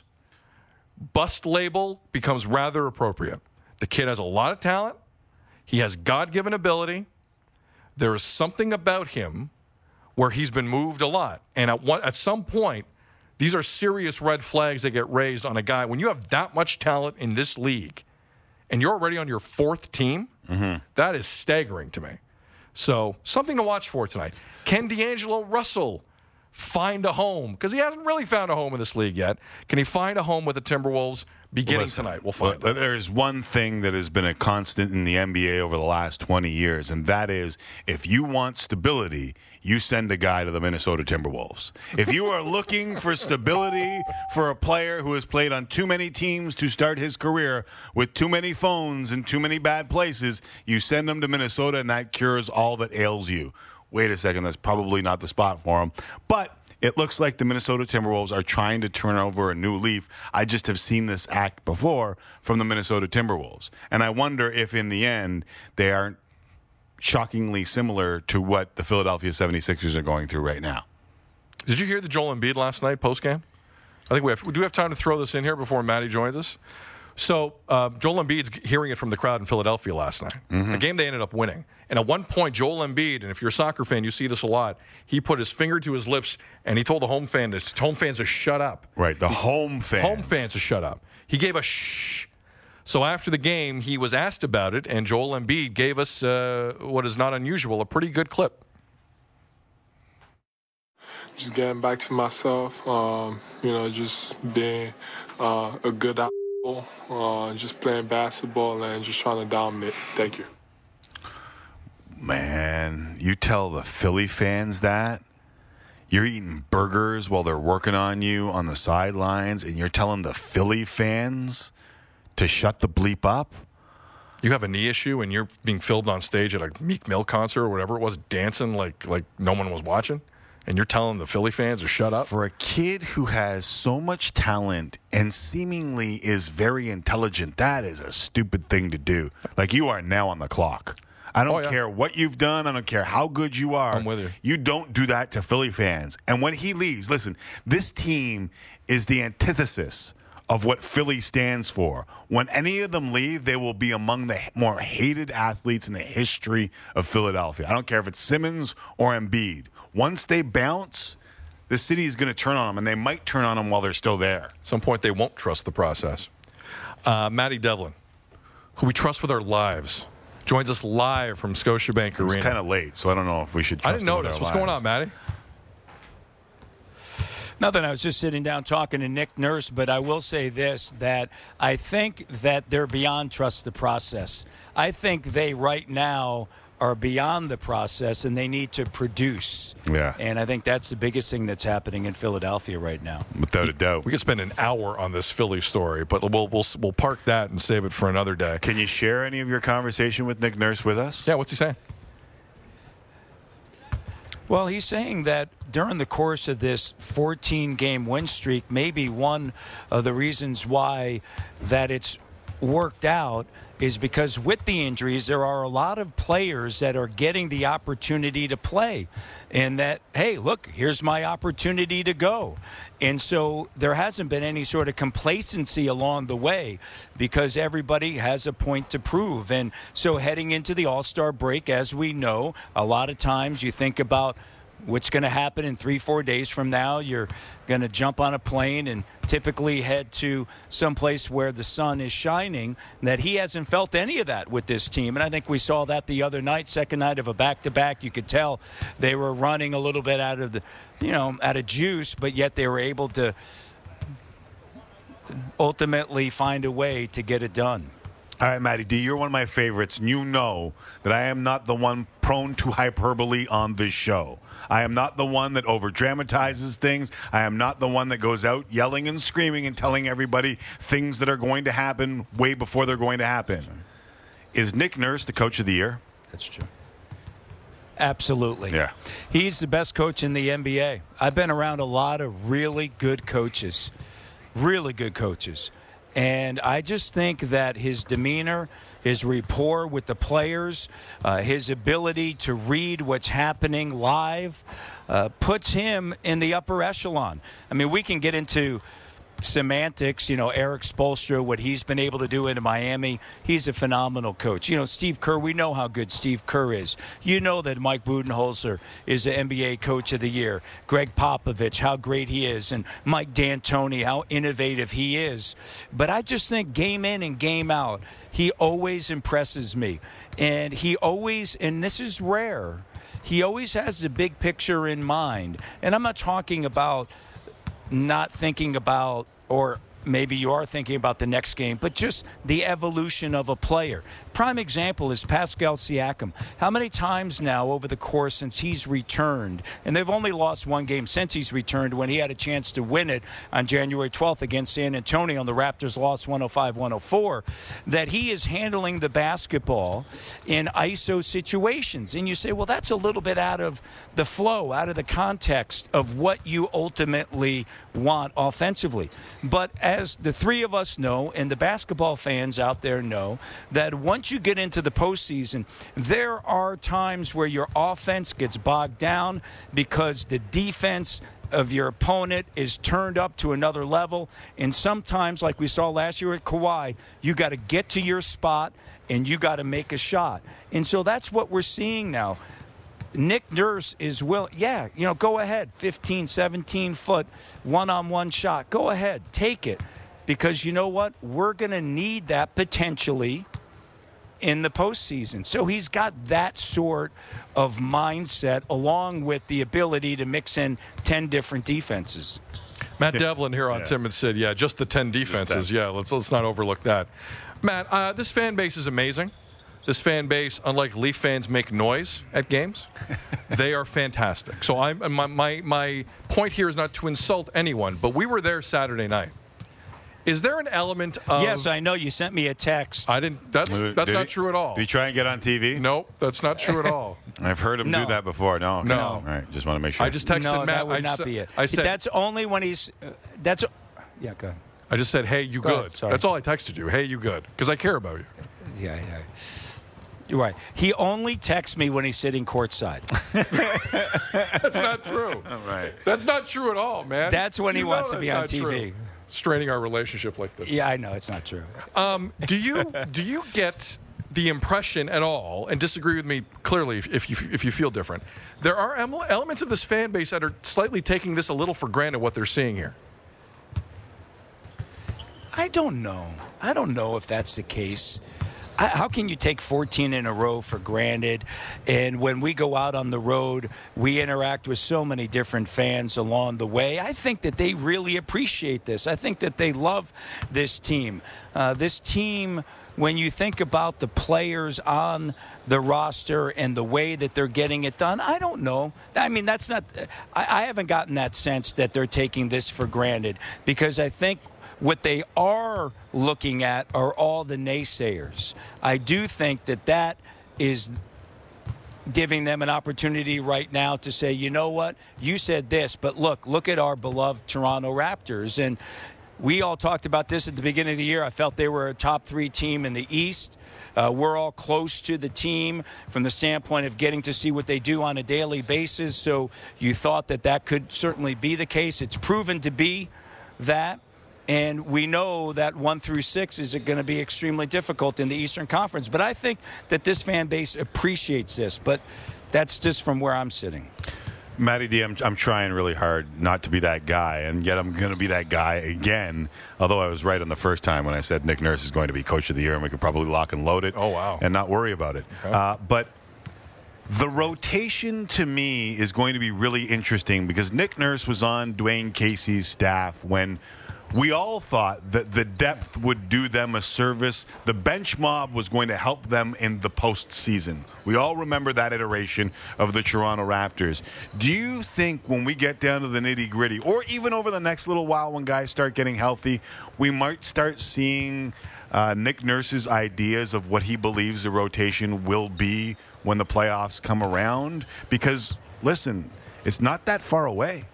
bust label becomes rather appropriate. The kid has a lot of talent. He has God-given ability. There is something about him where he's been moved a lot. And at, one, at some point, these are serious red flags that get raised on a guy. When you have that much talent in this league and you're already on your fourth team, mm-hmm. that is staggering to me. So something to watch for tonight. Can D'Angelo Russell find a home? Because he hasn't really found a home in this league yet. Can he find a home with the Timberwolves beginning Listen, tonight? We'll find well, out. There's one thing that has been a constant in the N B A over the last twenty years, and that is if you want stability, you send a guy to the Minnesota Timberwolves. If you are looking for stability for a player who has played on too many teams to start his career with too many phones and too many bad places, you send him to Minnesota, and that cures all that ails you. Wait a second, that's probably not the spot for him. But it looks like the Minnesota Timberwolves are trying to turn over a new leaf. I just have seen this act before from the Minnesota Timberwolves. And I wonder if in the end they aren't shockingly similar to what the Philadelphia seventy-sixers are going through right now. Did you hear the Joel Embiid last night postgame? I think we have. Do we have time to throw this in here before Matty joins us? So uh, Joel Embiid's hearing it from the crowd in Philadelphia last night. Mm-hmm. A game they ended up winning. And at one point, Joel Embiid, and if you're a soccer fan, you see this a lot, he put his finger to his lips and he told the home fan this, home fans to shut up. Right, the he, home fans. Home fans to shut up. He gave a shh. So after the game, he was asked about it, and Joel Embiid gave us uh, what is not unusual, a pretty good clip. Just getting back to myself, um, you know, just being uh, a good Uh, just playing basketball and just trying to dominate. Thank you. Man, you tell the Philly fans that? You're eating burgers while they're working on you on the sidelines, and you're telling the Philly fans to shut the bleep up? You have a knee issue, and you're being filmed on stage at a Meek Mill concert or whatever it was, dancing like like no one was watching? And you're telling the Philly fans to shut up? For a kid who has so much talent and seemingly is very intelligent, that is a stupid thing to do. Like, you are now on the clock. I don't oh, yeah. care what you've done. I don't care how good you are. I'm with you. You don't do that to Philly fans. And when he leaves, listen, this team is the antithesis of what Philly stands for. When any of them leave, they will be among the more hated athletes in the history of Philadelphia. I don't care if it's Simmons or Embiid. Once they bounce, the city is going to turn on them, and they might turn on them while they're still there. At some point, they won't trust the process. Uh, Matty Devlin, who we trust with our lives, joins us live from Scotiabank Arena. It's kind of late, so I don't know if we should trust I didn't notice. What's going on, Matty? Nothing. I was just sitting down talking to Nick Nurse, but I will say this, that I think that they're beyond trust the process. I think they right now are beyond the process, and they need to produce. Yeah. And I think that's the biggest thing that's happening in Philadelphia right now. Without a doubt. We could spend an hour on this Philly story, but we'll we'll we'll park that and save it for another day. Can you share any of your conversation with Nick Nurse with us? Yeah, what's he saying? Well, he's saying that during the course of this fourteen-game win streak, maybe one of the reasons why that it's worked out is because with the injuries, there are a lot of players that are getting the opportunity to play. And that, hey, look, here's my opportunity to go. And so there hasn't been any sort of complacency along the way because everybody has a point to prove. And so heading into the All-Star break, as we know, a lot of times you think about what's going to happen in three, four days from now. You're going to jump on a plane and typically head to someplace where the sun is shining. That he hasn't felt any of that with this team. And I think we saw that the other night, second night of a back-to-back. You could tell they were running a little bit out of the, you know, out of juice, but yet they were able to ultimately find a way to get it done. All right, Matty D, you're one of my favorites, and you know that I am not the one prone to hyperbole on this show. I am not the one that over-dramatizes things. I am not the one that goes out yelling and screaming and telling everybody things that are going to happen way before they're going to happen. Is Nick Nurse the coach of the year? That's true. Absolutely. Yeah. He's the best coach in the N B A. I've been around a lot of really good coaches, really good coaches. And I just think that his demeanor, his rapport with the players, uh, his ability to read what's happening live uh, puts him in the upper echelon. I mean, we can get into semantics, you know, Eric Spoelstra, what he's been able to do in Miami. He's a phenomenal coach. You know, Steve Kerr, we know how good Steve Kerr is. You know that Mike Budenholzer is the N B A Coach of the Year. Greg Popovich, how great he is. And Mike D'Antoni, how innovative he is. But I just think game in and game out, he always impresses me. And he always, and this is rare, he always has the big picture in mind. And I'm not talking about not thinking about, or maybe you are thinking about the next game, but just the evolution of a player. Prime example is Pascal Siakam. How many times now over the course since he's returned, and they've only lost one game since he's returned when he had a chance to win it on January twelfth against San Antonio, and the Raptors lost one oh five one oh four, that he is handling the basketball in I S O situations. And you say, well, that's a little bit out of the flow, out of the context of what you ultimately want offensively. But as the three of us know, and the basketball fans out there know, that once you get into the postseason, there are times where your offense gets bogged down because the defense of your opponent is turned up to another level. And sometimes, like we saw last year at Kawhi, you got to get to your spot and you got to make a shot. And so that's what we're seeing now. Nick Nurse is will, yeah, you know, go ahead, fifteen, seventeen foot one-on-one shot. Go ahead, take it. Because you know what? We're going to need that potentially in the postseason. So he's got that sort of mindset along with the ability to mix in ten different defenses. Matt Devlin here on Yeah. Tim and Sid. Yeah, just the ten defenses. Yeah, let's let's not overlook that. Matt, uh, this fan base is amazing. This fan base, unlike Leaf fans, make noise at games. They are fantastic. So I'm, my, my my point here is not to insult anyone, but we were there Saturday night. Is there an element of... Yes, I know. You sent me a text. I didn't. That's Did that's he- not true at all. Did he try and get on T V? Nope, that's not true at all. I've heard him No. do that before. No. Okay. No. All right. Just want to make sure. I just texted no, Matt. that would I not sa- be it. I said That's only when he's... Uh, that's... Yeah, go ahead. I just said, hey, you Go good. ahead, sorry. That's all I texted you. Hey, you good. Because I care about you. Yeah, yeah. You're right. He only texts me when he's sitting courtside. That's not true. All right. That's not true at all, man. That's when he You know wants to that's be on not T V. true. Straining our relationship like this. Yeah, I know. It's not true. Um, do you do you get the impression at all, and disagree with me clearly if, if you if you feel different, there are em- elements of this fan base that are slightly taking this a little for granted what they're seeing here? I don't know. I don't know if that's the case. I, how can you take fourteen in a row for granted? And when we go out on the road, we interact with so many different fans along the way. I think that they really appreciate this. I think that they love this team. Uh, this team, when you think about the players on the roster and the way that they're getting it done, I don't know. I mean, that's not, I, I haven't gotten that sense that they're taking this for granted, because I think what they are looking at are all the naysayers. I do think that that is giving them an opportunity right now to say, you know what, you said this, but look, look at our beloved Toronto Raptors. And we all talked about this at the beginning of the year. I felt they were a top three team in the East. Uh, we're all close to the team from the standpoint of getting to see what they do on a daily basis. So you thought that that could certainly be the case. It's proven to be that. And we know that one through six is going to be extremely difficult in the Eastern Conference. But I think that this fan base appreciates this. But that's just from where I'm sitting. Matty D, I'm, I'm trying really hard not to be that guy, and yet I'm going to be that guy again, although I was right on the first time when I said Nick Nurse is going to be Coach of the Year, and we could probably lock and load it. Oh, wow. And not worry about it. Okay. Uh, but the rotation, to me, is going to be really interesting because Nick Nurse was on Dwayne Casey's staff when we all thought that the depth would do them a service. The bench mob was going to help them in the postseason. We all remember that iteration of the Toronto Raptors. Do you think when we get down to the nitty-gritty, or even over the next little while when guys start getting healthy, we might start seeing uh, Nick Nurse's ideas of what he believes the rotation will be when the playoffs come around? Because, listen, it's not that far away.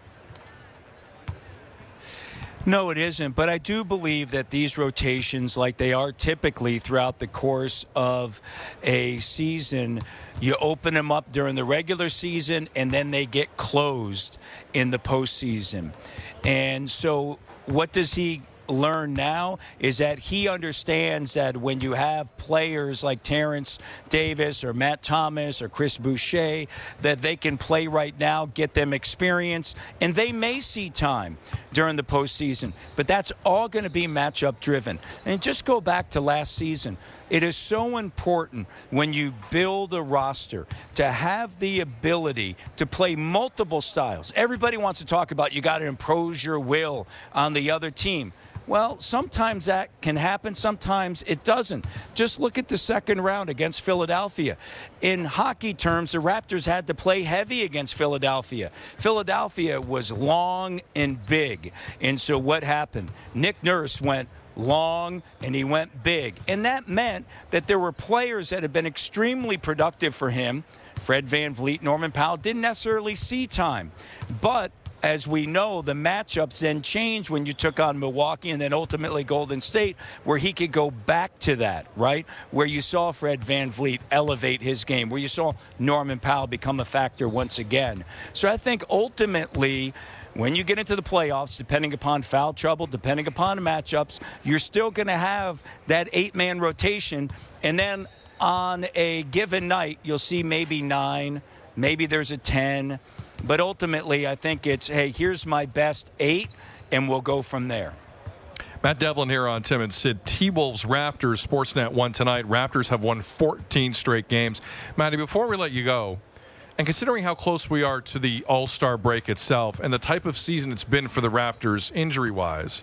No, it isn't. But I do believe that these rotations, like they are typically throughout the course of a season, you open them up during the regular season and then they get closed in the postseason. And so what does he learn now is that he understands that when you have players like Terrence Davis or Matt Thomas or Chris Boucher, that they can play right now, get them experience, and they may see time during the postseason. But that's all going to be matchup driven. And just go back to last season. It is so important when you build a roster to have the ability to play multiple styles. Everybody wants to talk about you got to impose your will on the other team. Well, sometimes that can happen. Sometimes it doesn't. Just look at the second round against Philadelphia. In hockey terms, the Raptors had to play heavy against Philadelphia. Philadelphia was long and big. And so what happened? Nick Nurse went long and he went big. And that meant that there were players that had been extremely productive for him. Fred VanVleet, Norman Powell didn't necessarily see time. But as we know, the matchups then changed when you took on Milwaukee and then ultimately Golden State, where he could go back to that, right? Where you saw Fred VanVleet elevate his game, where you saw Norman Powell become a factor once again. So I think ultimately, when you get into the playoffs, depending upon foul trouble, depending upon matchups, you're still going to have that eight-man rotation. And then on a given night, you'll see maybe nine, maybe there's a ten. But ultimately, I think it's, hey, here's my best eight, and we'll go from there. Matt Devlin here on Tim and Sid. T-Wolves Raptors, Sportsnet won tonight. Raptors have won fourteen straight games. Matty, before we let you go, and considering how close we are to the All-Star break itself and the type of season it's been for the Raptors injury-wise,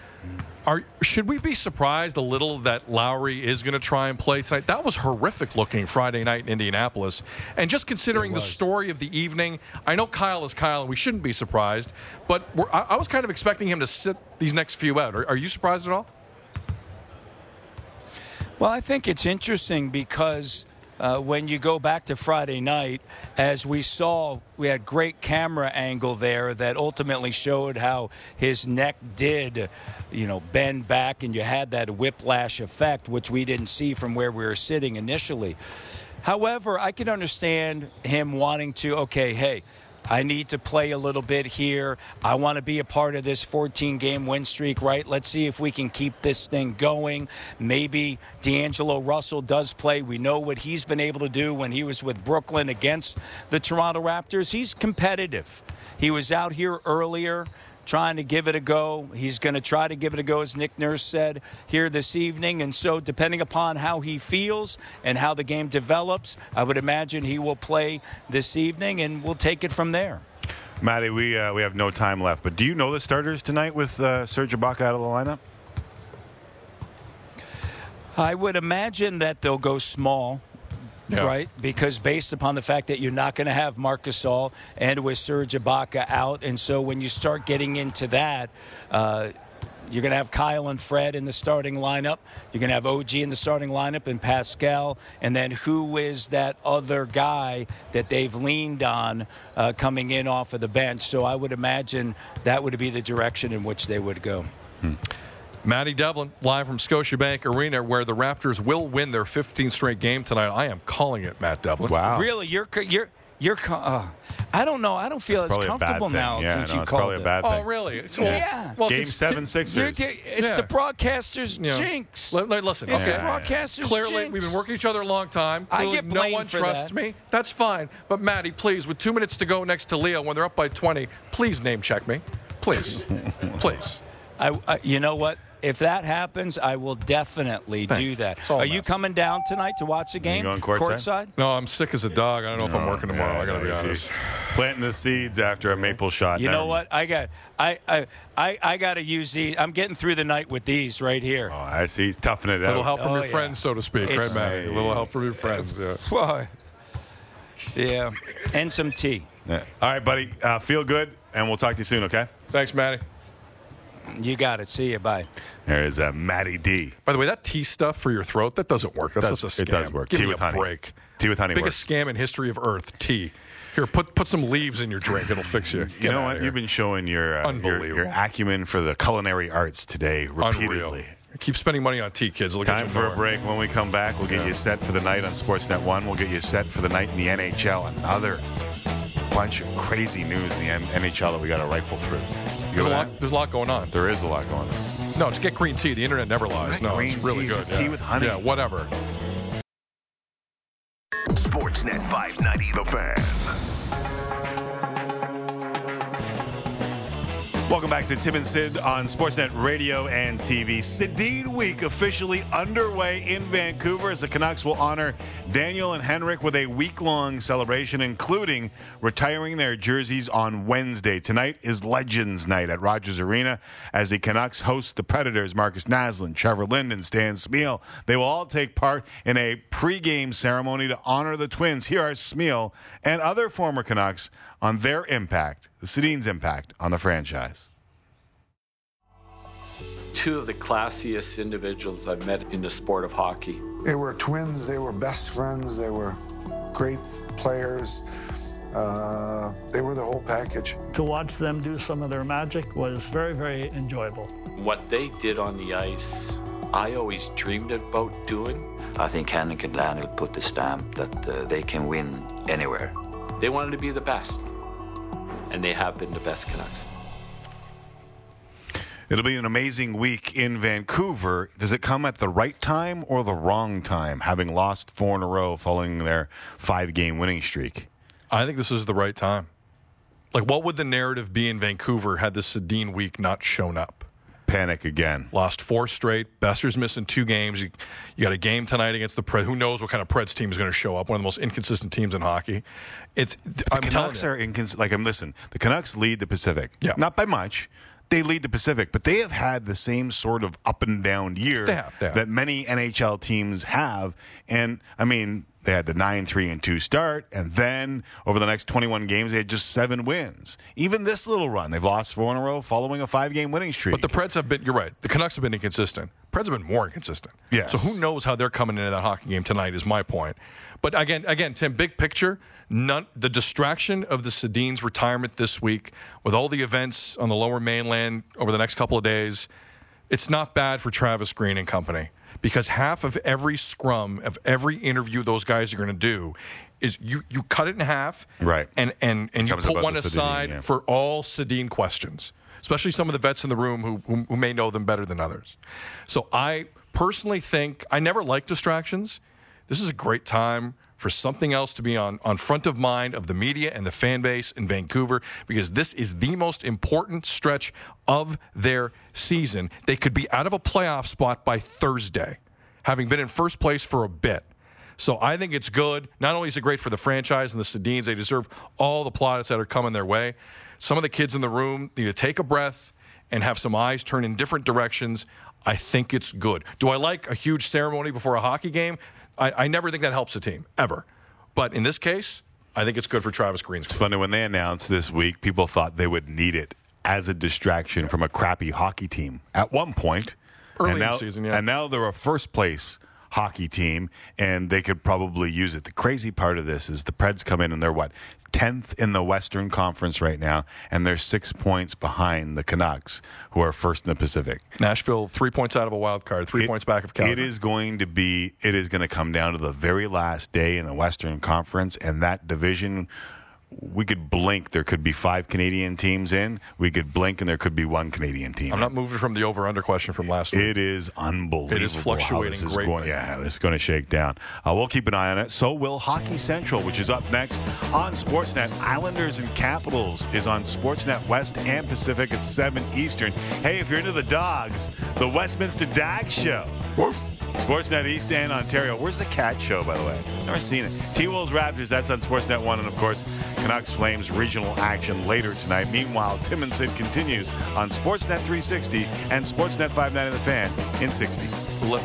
Are, should we be surprised a little that Lowry is going to try and play tonight? That was horrific looking Friday night in Indianapolis. And just considering the story of the evening, I know Kyle is Kyle, and we shouldn't be surprised, but we're, I, I was kind of expecting him to sit these next few out. Are, are you surprised at all? Well, I think it's interesting because Uh, when you go back to Friday night, as we saw, we had great camera angle there that ultimately showed how his neck did, you know, bend back, and you had that whiplash effect, which we didn't see from where we were sitting initially. However, I can understand him wanting to, okay, hey, I need to play a little bit here. I want to be a part of this fourteen-game win streak, right? Let's see if we can keep this thing going. Maybe D'Angelo Russell does play. We know what he's been able to do when he was with Brooklyn against the Toronto Raptors. He's competitive. He was out here earlier trying to give it a go. He's going to try to give it a go, as Nick Nurse said, here this evening. And so depending upon how he feels and how the game develops, I would imagine he will play this evening, and we'll take it from there. Matty, we uh, we have no time left, but do you know the starters tonight with uh, Serge Ibaka out of the lineup? I would imagine that they'll go small. Yeah. Right, because based upon the fact that you're not going to have Marc Gasol and with Serge Ibaka out, and so when you start getting into that, uh, you're going to have Kyle and Fred in the starting lineup. You're going to have O G in the starting lineup and Pascal, and then who is that other guy that they've leaned on uh, coming in off of the bench? So I would imagine that would be the direction in which they would go. Hmm. Matty Devlin, live from Scotiabank Arena, where the Raptors will win their fifteenth straight game tonight. I am calling it, Matt Devlin. Wow. Really? You're you're you're. Uh, I don't know. I don't feel That's as comfortable now yeah, since no, you it's called probably it. a bad thing. Oh, really? Well, yeah. Well, Game cons- seven Sixers. You're, it's Yeah. the broadcaster's You know, jinx. li- li- listen, It's okay. the broadcaster's Clearly, jinx. we've been working each other a long time. I Clearly, get no blamed one for trusts that. me. That's fine. But Matty, please, with two minutes to go next to Leo, when they're up by twenty, please name check me, please, please. I, I, you know what? If that happens, I will definitely Thank do you. that. It's all Are I'm you asking. coming down tonight to watch the game? going courtside? No, I'm sick as a dog. I don't know if I'm No, working tomorrow. yeah, I got to no, be he's- honest. he's Planting the seeds after a maple shot. You Never know what? I got I I I, I got to use these. I'm getting through the night with these right here. Oh, I see. He's toughing it A little out. help from Oh, your yeah. friends, so to speak, It's- right, Matty? A little help from your friends. Yeah. Whoa. Yeah, and some tea. Yeah. All right, buddy. Uh, feel good, and we'll talk to you soon, okay? Thanks, Matty. You got it. See you. Bye. There is uh, Matty D. By the way, that tea stuff for your throat, that doesn't work. That's Does- such a scam. it does work. Give Tea me with a honey. break. Tea with honey Biggest scam in history of Earth, tea. Here, put put some leaves in your drink. It'll fix you. You Get know outta what? here. You've been showing your, uh, your Unbelievable. your acumen for the culinary arts today repeatedly. Unreal. Keep spending money on tea, kids. Look Time at for a more. break. When we come back, we'll get Yeah. you set for the night on Sportsnet one. We'll get you set for the night in the N H L. Another bunch of crazy news in the N H L that we got to rifle through. You There's a, go lot, with that? there's a lot going on. There is a lot going on. No, just get green tea. The internet never lies. Right, No, green it's really tea, good. just yeah. tea with honey. Yeah, whatever. Sportsnet five ninety, The Fan. Welcome back to Tim and Sid on Sportsnet Radio and T V. Sedin Week officially underway in Vancouver as the Canucks will honor Daniel and Henrik with a week-long celebration, including retiring their jerseys on Wednesday. Tonight is Legends Night at Rogers Arena as the Canucks host the Predators. Marcus Naslund, Trevor Linden, Stan Smeel. They will all take part in a pregame ceremony to honor the Twins. Here are Smeel and other former Canucks on their impact, the Sedin's impact on the franchise. Two of the classiest individuals I've met in the sport of hockey. They were twins, they were best friends, they were great players. Uh, they were the whole package. To watch them do some of their magic was very, very enjoyable. What they did on the ice, I always dreamed about doing. I think Henrik and Daniel put the stamp that uh, they can win anywhere. They wanted to be the best, and they have been the best Canucks. It'll be an amazing week in Vancouver. Does it come at the right time or the wrong time, having lost four in a row following their five-game winning streak? I think this is the right time. Like, what would the narrative be in Vancouver had this Sedin week not shown up? Panic again. Lost four straight. Bester's missing two games. You, you got a game tonight against the Preds. Who knows what kind of Preds team is going to show up? One of the most inconsistent teams in hockey. It's The I'm Canucks telling are inconsistent. Like, I'm listen. The Canucks lead the Pacific. Yeah. Not by much. They lead the Pacific, but they have had the same sort of up and down year They have, they have. that many N H L teams have. And I mean, they had the nine three and two start, and then over the next twenty-one games, they had just seven wins. Even this little run, they've lost four in a row following a five-game winning streak. But the Preds have been, you're right, the Canucks have been inconsistent. Preds have been more inconsistent. Yes. So who knows how they're coming into that hockey game tonight is my point. But again, again, Tim, big picture, none, the distraction of the Sedin's retirement this week with all the events on the lower mainland over the next couple of days, it's not bad for Travis Green and company because half of every scrum, of every interview those guys are going to do is you, you cut it in half Right. and, and, and you Comes put about one the Sedin, aside yeah. for all Sedin questions, especially some of the vets in the room who, who, who may know them better than others. So I personally think I never like distractions. This is a great time for something else to be on, on front of mind of the media and the fan base in Vancouver because this is the most important stretch of their season. They could be out of a playoff spot by Thursday, having been in first place for a bit. So I think it's good. Not only is it great for the franchise and the Sedins, they deserve all the plaudits that are coming their way. Some of the kids in the room need to take a breath and have some eyes turn in different directions. I think it's good. Do I like a huge ceremony before a hockey game? I, I never think that helps a team, ever. But in this case, I think it's good for Travis Green's. It's funny, when they announced this week, people thought they would need it as a distraction from a crappy hockey team at one point. Early and in now, the season, yeah. And now they're a first-place hockey team, and they could probably use it. The crazy part of this is the Preds come in and they're what? tenth in the Western Conference right now, and they're six points behind the Canucks, who are first in the Pacific. Nashville, three points out of a wild card, three it, points back of Calgary. It is going to be, it is going to come down to the very last day in the Western Conference, and that division, we could blink, there could be five Canadian teams in. We could blink, and there could be one Canadian team. I'm not moving from the over-under question from last week. It is unbelievable. It is fluctuating how this is greatly. Going, yeah, this is going to shake down. Uh, we'll keep an eye on it. So will Hockey Central, which is up next on Sportsnet. Islanders and Capitals is on Sportsnet West and Pacific at seven Eastern. Hey, if you're into the Dogs, the Westminster Dag Show. Sportsnet East End, Ontario. Where's the Cat Show, by the way? Never seen it. T-Wolves Raptors, that's on Sportsnet one. And, of course, Canucks Flames regional action later tonight. Meanwhile, Tim and Sid continues on Sportsnet three sixty and Sportsnet five ninety The Fan in sixty. Let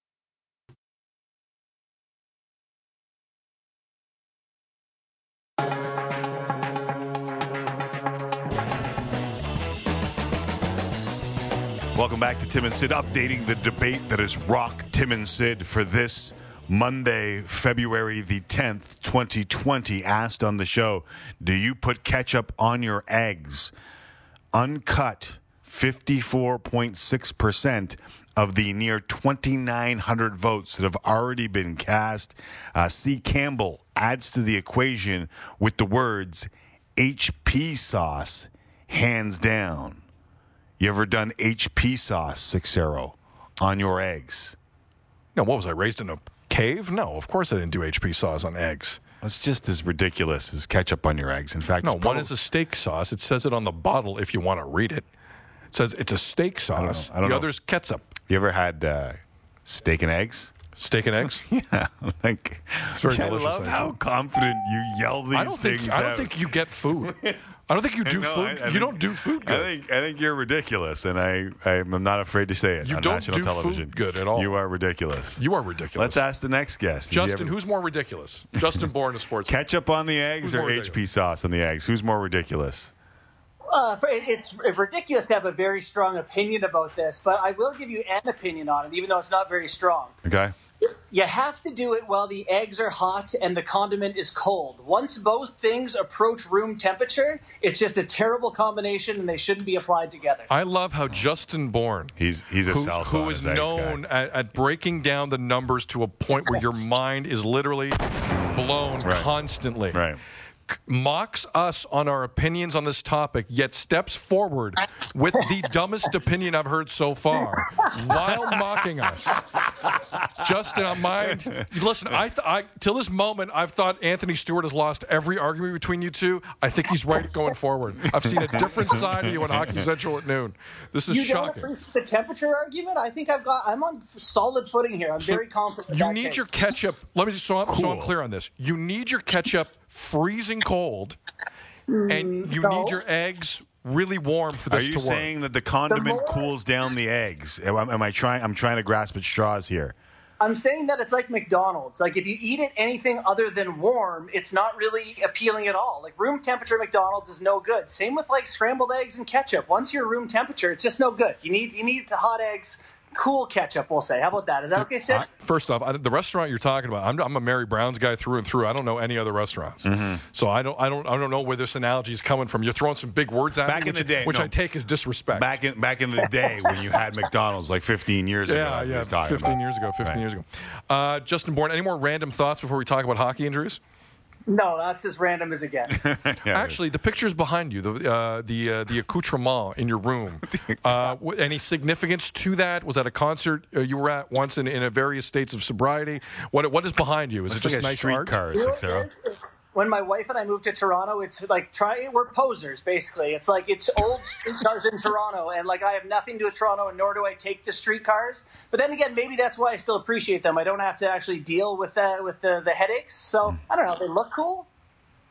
Welcome back to Tim and Sid, updating the debate that is Rock, Tim and Sid for this Monday, February the tenth, twenty twenty. Asked on the show, do you put ketchup on your eggs? Uncut, fifty-four point six percent of the near twenty-nine hundred votes that have already been cast. Uh, C. Campbell adds to the equation with the words H P sauce, hands down. You ever done H P sauce, Sixero, on your eggs? No, what was I, raised in a cave? No, of course I didn't do H P sauce on eggs. It's just as ridiculous as ketchup on your eggs. In fact, no, it's one probably- is a steak sauce. It says it on the bottle if you want to read it. It says it's a steak sauce. I don't know. I don't the know. other's ketchup. You ever had uh, steak and eggs? Steak and eggs? Yeah, like It's very I delicious, love I how think. confident you yell these I don't things think I don't out. think you get food. I don't think you do No, food. I- I you think- don't do food I good. think I think you're ridiculous, and I I'm not afraid to say it You on don't national do food television. good at all. You are ridiculous. You are ridiculous. Let's ask the next guest. Did you Justin, ever- who's more ridiculous? Justin Bourne of Sports. ketchup on the eggs Who's or more H P sauce on the eggs? Who's more ridiculous? Uh, it's ridiculous to have a very strong opinion about this, but I will give you an opinion on it, even though it's not very strong. Okay. You have to do it while the eggs are hot and the condiment is cold. Once both things approach room temperature, it's just a terrible combination, and they shouldn't be applied together. I love how Justin Bourne, he's he's a who, salsa who on is his eggs known guy. at, at breaking down the numbers to a point where your mind is literally blown Right. constantly. Right. C- Mocks us on our opinions on this topic, yet steps forward with the dumbest opinion I've heard so far, while mocking us. Justin, on mind. Listen, I, th- I till this moment, I've thought Anthony Stewart has lost every argument between you two. I think he's right going forward. I've seen a different side of you on Hockey Central at noon. This is you shocking. don't appreciate the temperature argument? I think I've got. I'm on solid footing here. I'm So very confident. with You that need take. your ketchup. Let me just so I'm, so I'm Cool. clear on this. You need your ketchup freezing cold, and you no. need your eggs really warm for Are this you to work. saying that the condiment more- cools down the eggs? Am, am I trying? I'm trying to grasp at straws here. I'm saying that it's like McDonald's. Like if you eat it anything other than warm, it's not really appealing at all. Like room temperature McDonald's is no good. Same with like scrambled eggs and ketchup. Once you're room temperature, it's just no good. You need you need the hot eggs, cool ketchup. We'll say. How about that? Is that okay, Sid? I- first off, I, the restaurant you're talking about, I'm, I'm a Mary Brown's guy through and through. I don't know any other restaurants, Mm-hmm. so I don't, I don't, I don't know where this analogy is coming from. You're throwing some big words at Back me, in which, the day, which no. I take as disrespect. Back in back in the day when you had McDonald's, like fifteen years ago. yeah, that's what yeah, he's talking fifteen about. years ago, fifteen Right. years ago. Uh, Justin Bourne, any more random thoughts before we talk about hockey injuries? No, that's as random as it gets. Yeah. Actually, the pictures behind you, the uh, the uh, the accoutrement in your room, uh, w- any significance to that? Was that a concert uh, you were at once in, in a various states of sobriety? What what is behind you? Is Looks it just like a nice street art? car, You know what Sixero. it is? It's, when my wife and I moved to Toronto, it's like try we're posers basically. It's like it's old streetcars in Toronto, and like I have nothing to do with Toronto, and nor do I take the streetcars. But then again, maybe that's why I still appreciate them. I don't have to actually deal with uh, with the, the headaches. So I don't know. They look cool.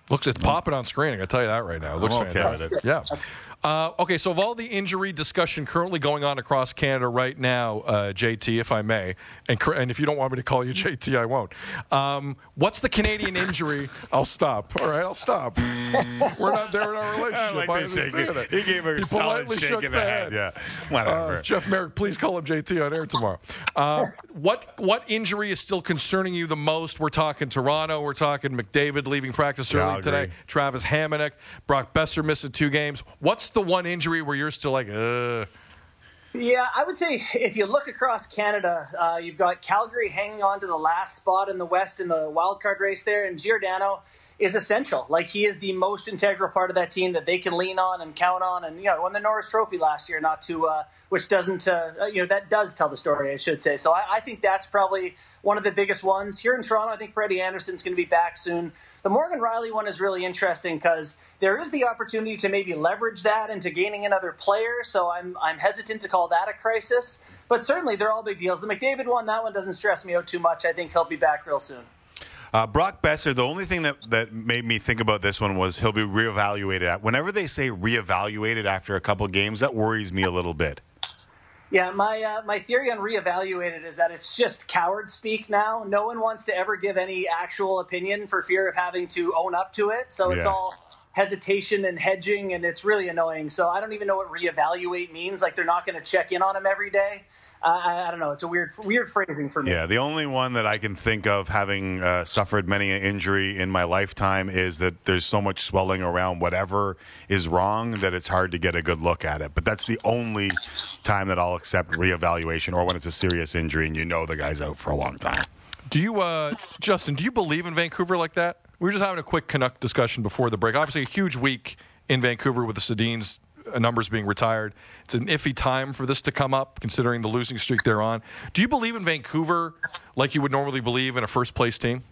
Looks, it's popping on screen. I can tell you that right now. It looks I'm okay fantastic. with it. Yeah. Uh, okay, so of all the injury discussion currently going on across Canada right now, uh, J T, if I may, and, and if you don't want me to call you J T, I won't. Um, what's the Canadian injury? I'll stop. All right, I'll stop. We're not there in our relationship. I like I this shake. understand it. He gave her a He solid politely shake shook in the head. Yeah, whatever. Uh, Jeff Merrick, please call him J T on air tomorrow. Uh, what what injury is still concerning you the most? We're talking Toronto. We're talking McDavid leaving practice early Calgary. today. Travis Hamonic, Brock Besser missing two games. What's the one injury where you're still like, uh? Yeah, I would say if you look across Canada, uh, you've got Calgary hanging on to the last spot in the West in the wild card race there, and Giordano is essential. Like, he is the most integral part of that team that they can lean on and count on. And, you know, won the Norris Trophy last year, not to, uh, which doesn't, uh, you know, that does tell the story, I should say. So I, I think that's probably one of the biggest ones. Here in Toronto, I think Freddie Anderson's going to be back soon. The Morgan Riley one is really interesting because there is the opportunity to maybe leverage that into gaining another player. So I'm I'm hesitant to call that a crisis. But certainly they're all big deals. The McDavid one, that one doesn't stress me out too much. I think he'll be back real soon. Uh, Brock Besser, the only thing that, that made me think about this one was he'll be reevaluated. At, whenever they say reevaluated after a couple games, that worries me a little bit. Yeah, my uh, my theory on reevaluated is that it's just coward speak now. No one wants to ever give any actual opinion for fear of having to own up to it. So it's Yeah. all hesitation and hedging, and it's really annoying. So I don't even know what reevaluate means. Like, they're not going to check in on him every day. Uh, I, I don't know. It's a weird weird phrasing for me. Yeah, the only one that I can think of having uh, suffered many an injury in my lifetime is that there's so much swelling around whatever is wrong that it's hard to get a good look at it. But that's the only time that I'll accept reevaluation, or when it's a serious injury and you know the guy's out for a long time. Do you, uh, Justin, do you believe in Vancouver like that? We were just having a quick Canuck discussion before the break. Obviously, a huge week in Vancouver with the Sedins uh, numbers being retired. It's an iffy time for this to come up, considering the losing streak they're on. Do you believe in Vancouver like you would normally believe in a first-place team?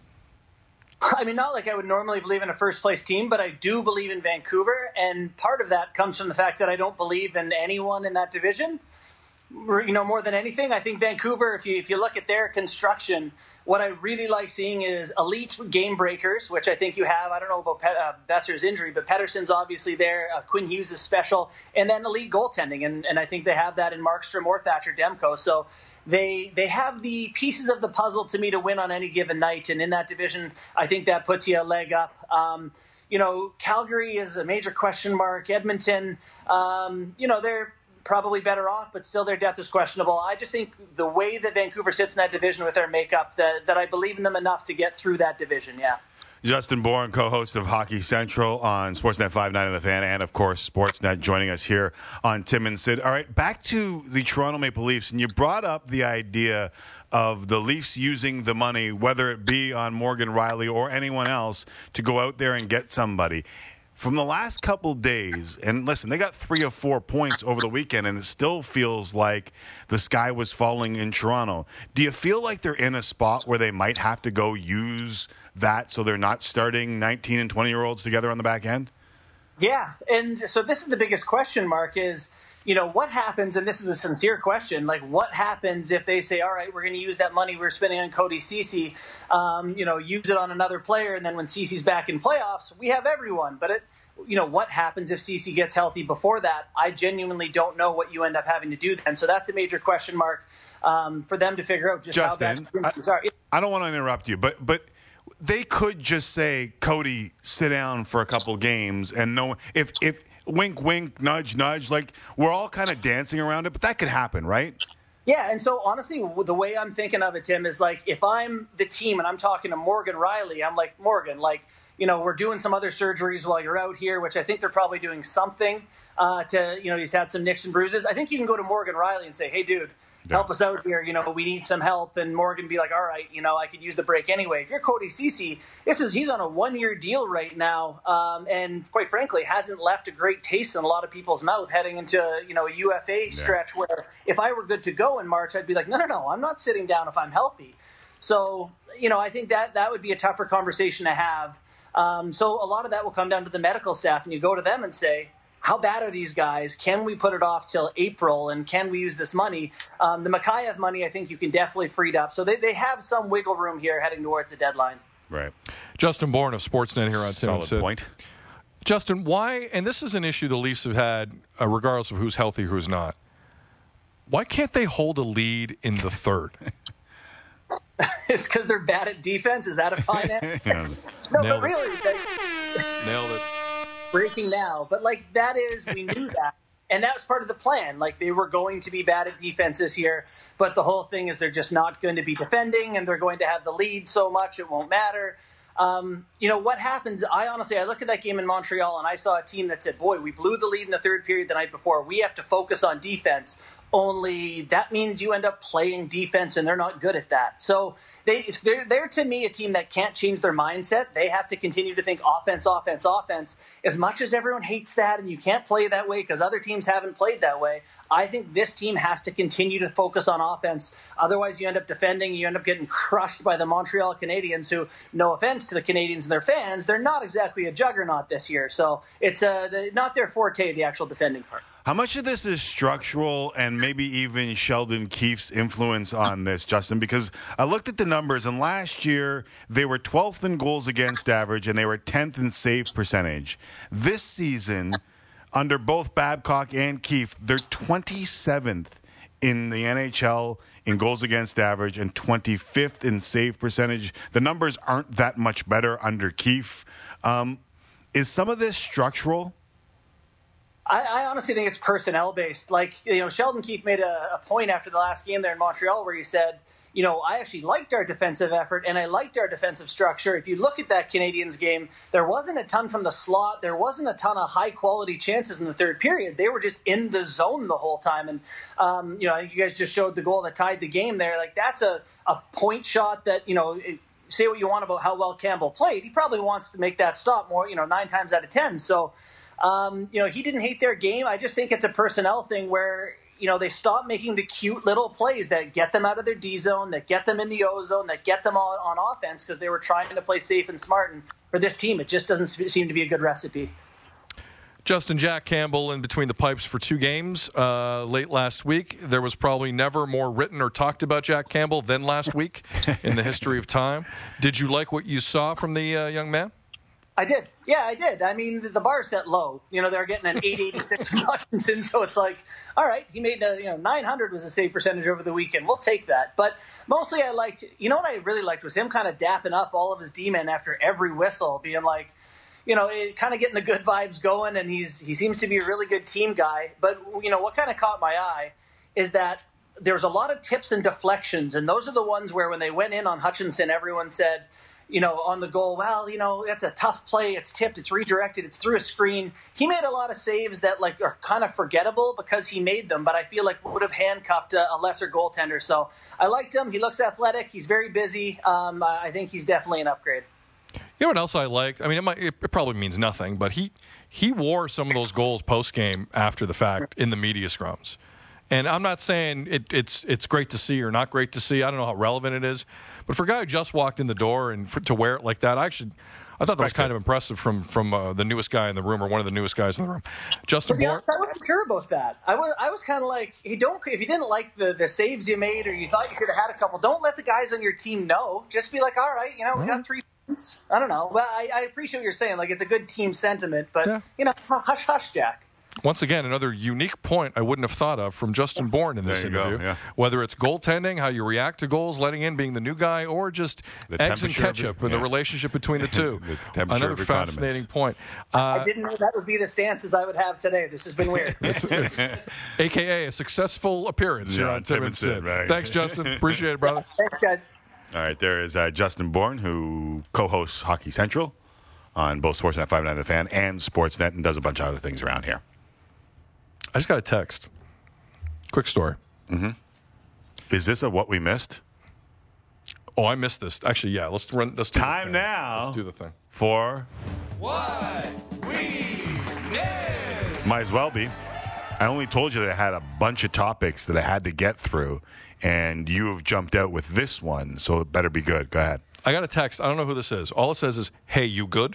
I mean, not like I would normally believe in a first-place team, but I do believe in Vancouver, and part of that comes from the fact that I don't believe in anyone in that division. You know, more than anything, I think Vancouver, if you if you look at their construction, what I really like seeing is elite game breakers, which I think you have. I don't know about Pet, uh, Besser's injury, but Pettersson's obviously there. Uh, Quinn Hughes is special. And then elite goaltending, and, and I think they have that in Markstrom or Thatcher Demko. So they they have the pieces of the puzzle to me to win on any given night. And in that division, I think that puts you a leg up. Um, you know, Calgary is a major question mark. Edmonton, um, you know, they're probably better off, but still their depth is questionable. I just think the way that Vancouver sits in that division with their makeup, that, that I believe in them enough to get through that division, yeah. Justin Bourne, co-host of Hockey Central on Sportsnet five ninety The Fan, and, of course, Sportsnet, joining us here on Tim and Sid. All right, back to the Toronto Maple Leafs, and you brought up the idea of the Leafs using the money, whether it be on Morgan Riley or anyone else, to go out there and get somebody. From the last couple days, and listen, they got three or four points over the weekend, and it still feels like the sky was falling in Toronto. Do you feel like they're in a spot where they might have to go use that so they're not starting nineteen and twenty-year-olds together on the back end? Yeah, and so this is the biggest question mark is, you know, what happens, and this is a sincere question, like what happens if they say, all right, we're going to use that money we're spending on Cody Ceci, um, you know, use it on another player, and then when Ceci's back in playoffs, we have everyone. But, it, you know, what happens if Ceci gets healthy before that? I genuinely don't know what you end up having to do then. So that's a major question mark um, for them to figure out just Justin, how bad things are. I, I don't want to interrupt you, but but they could just say, Cody, sit down for a couple games, and no, if if wink, wink, nudge, nudge, like we're all kind of dancing around it, but that could happen, right? Yeah, and so honestly, the way I'm thinking of it, Tim, is like if I'm the team and I'm talking to Morgan Riley, I'm like, Morgan, like, you know, we're doing some other surgeries while you're out here, which I think they're probably doing something uh, to, you know, he's had some nicks and bruises. I think you can go to Morgan Riley and say, hey, dude, Yeah. help us out here. You know, we need some help. And Morgan be like, all right, you know, I could use the break anyway. If you're Cody Ceci, this is he's on a one-year deal right now, um, and quite frankly, hasn't left a great taste in a lot of people's mouth heading into, you know, a U F A stretch where if I were good to go in March, I'd be like, no, no, no, I'm not sitting down if I'm healthy. So, you know, I think that that would be a tougher conversation to have. Um, so a lot of that will come down to the medical staff, and you go to them and say, how bad are these guys? Can we put it off till April, and can we use this money? Um, the Mikheyev money, I think you can definitely free it up. So they, they have some wiggle room here heading towards the deadline. Right. Justin Bourne of Sportsnet here on Tim Solid and Sid. point. Justin, why, and this is an issue the Leafs have had, uh, regardless of who's healthy, who's not, why can't they hold a lead in the third? It's because they're bad at defense? Is that a fine answer? Yeah. No, Nailed but it. really, they, Nailed it. breaking now. But, like, that is, we knew that. And that was part of the plan. Like, they were going to be bad at defense this year, but the whole thing is they're just not going to be defending, and they're going to have the lead so much it won't matter. Um, you know, what happens, I honestly, I look at that game in Montreal, and I saw a team that said, boy, we blew the lead in the third period the night before. We have to focus on defense. Only that means you end up playing defense, and they're not good at that. So they, they're, they're, to me, a team that can't change their mindset. They have to continue to think offense, offense, offense. As much as everyone hates that, and you can't play that way because other teams haven't played that way, I think this team has to continue to focus on offense. Otherwise, you end up defending. You end up getting crushed by the Montreal Canadiens, who, no offense to the Canadiens and their fans, they're not exactly a juggernaut this year. So it's uh, the, not their forte, the actual defending part. How much of this is structural and maybe even Sheldon Keefe's influence on this, Justin? Because I looked at the numbers, and last year they were twelfth in goals against average and they were tenth in save percentage. This season, under both Babcock and Keefe, they're twenty-seventh in the N H L in goals against average and twenty-fifth in save percentage. The numbers aren't that much better under Keefe. Um, is some of this structural? I, I honestly think it's personnel-based. Like, you know, Sheldon Keefe made a, a point after the last game there in Montreal where he said, you know, I actually liked our defensive effort and I liked our defensive structure. If you look at that Canadiens game, there wasn't a ton from the slot. There wasn't a ton of high-quality chances in the third period. They were just in the zone the whole time. And, um, you know, I think you guys just showed the goal that tied the game there. Like, that's a, a point shot that, you know, it, say what you want about how well Campbell played. He probably wants to make that stop more, you know, nine times out of ten. So, Um, you know, he didn't hate their game. I just think it's a personnel thing where, you know, they stop making the cute little plays that get them out of their D zone, that get them in the O zone, that get them on, on offense because they were trying to play safe and smart. And for this team, it just doesn't seem to be a good recipe. Justin, Jack Campbell in between the pipes for two games uh, late last week. There was probably never more written or talked about Jack Campbell than last week in the history of time. Did you like what you saw from the uh, young man? I did. Yeah, I did. I mean, the bar set low. You know, they're getting an eight eighty-six from Hutchinson, so it's like, all right, he made, a, you know, nine hundred was a save percentage over the weekend. We'll take that. But mostly I liked, you know what I really liked was him kind of dapping up all of his D-men after every whistle, being like, you know, it, kind of getting the good vibes going, and he's he seems to be a really good team guy. But, you know, what kind of caught my eye is that there was a lot of tips and deflections, and those are the ones where when they went in on Hutchinson, everyone said, you know, on the goal, well, you know, that's a tough play. It's tipped. It's redirected. It's through a screen. He made a lot of saves that, like, are kind of forgettable because he made them, but I feel like would have handcuffed a, a lesser goaltender. So I liked him. He looks athletic. He's very busy. Um, I think he's definitely an upgrade. You know what else I liked? I mean, it, might, it probably means nothing, but he he wore some of those goals post-game after the fact in the media scrums. And I'm not saying it, it's it's great to see or not great to see. I don't know how relevant it is. But for a guy who just walked in the door and for, to wear it like that, I actually I thought that was kind of impressive from from uh, the newest guy in the room or one of the newest guys in the room. Justin Bourne. I wasn't sure about that. I was I was kind of like, hey, don't if you didn't like the, the saves you made or you thought you should have had a couple, don't let the guys on your team know. Just be like, all right, you know, we got three points. I don't know. But I, I appreciate what you're saying. Like, it's a good team sentiment. But, yeah. you know, hush, hush, Jack. Once again, another unique point I wouldn't have thought of from Justin Bourne in this interview. Go, yeah. Whether it's goaltending, how you react to goals, letting in, being the new guy, or just the eggs and ketchup the, and yeah. the relationship between the two. the Another fascinating point. Uh, I didn't know that would be the stances I would have today. This has been weird. it's, it's, A K A a successful appearance yeah, here on Tim and Sid. Sid right. Thanks, Justin. Appreciate it, brother. Thanks, guys. All right, there is uh, Justin Bourne, who co-hosts Hockey Central on both Sportsnet five ninety The Fan and Sportsnet and does a bunch of other things around here. I just got a text. Quick story. Mm-hmm. Is this a what we missed? Oh, I missed this. Actually, yeah. Let's run. Let's do time the thing. now. Let's do the thing for what we missed. Might as well be. I only told you that I had a bunch of topics that I had to get through, and you have jumped out with this one, so it better be good. Go ahead. I got a text. I don't know who this is. All it says is, "Hey, you good?"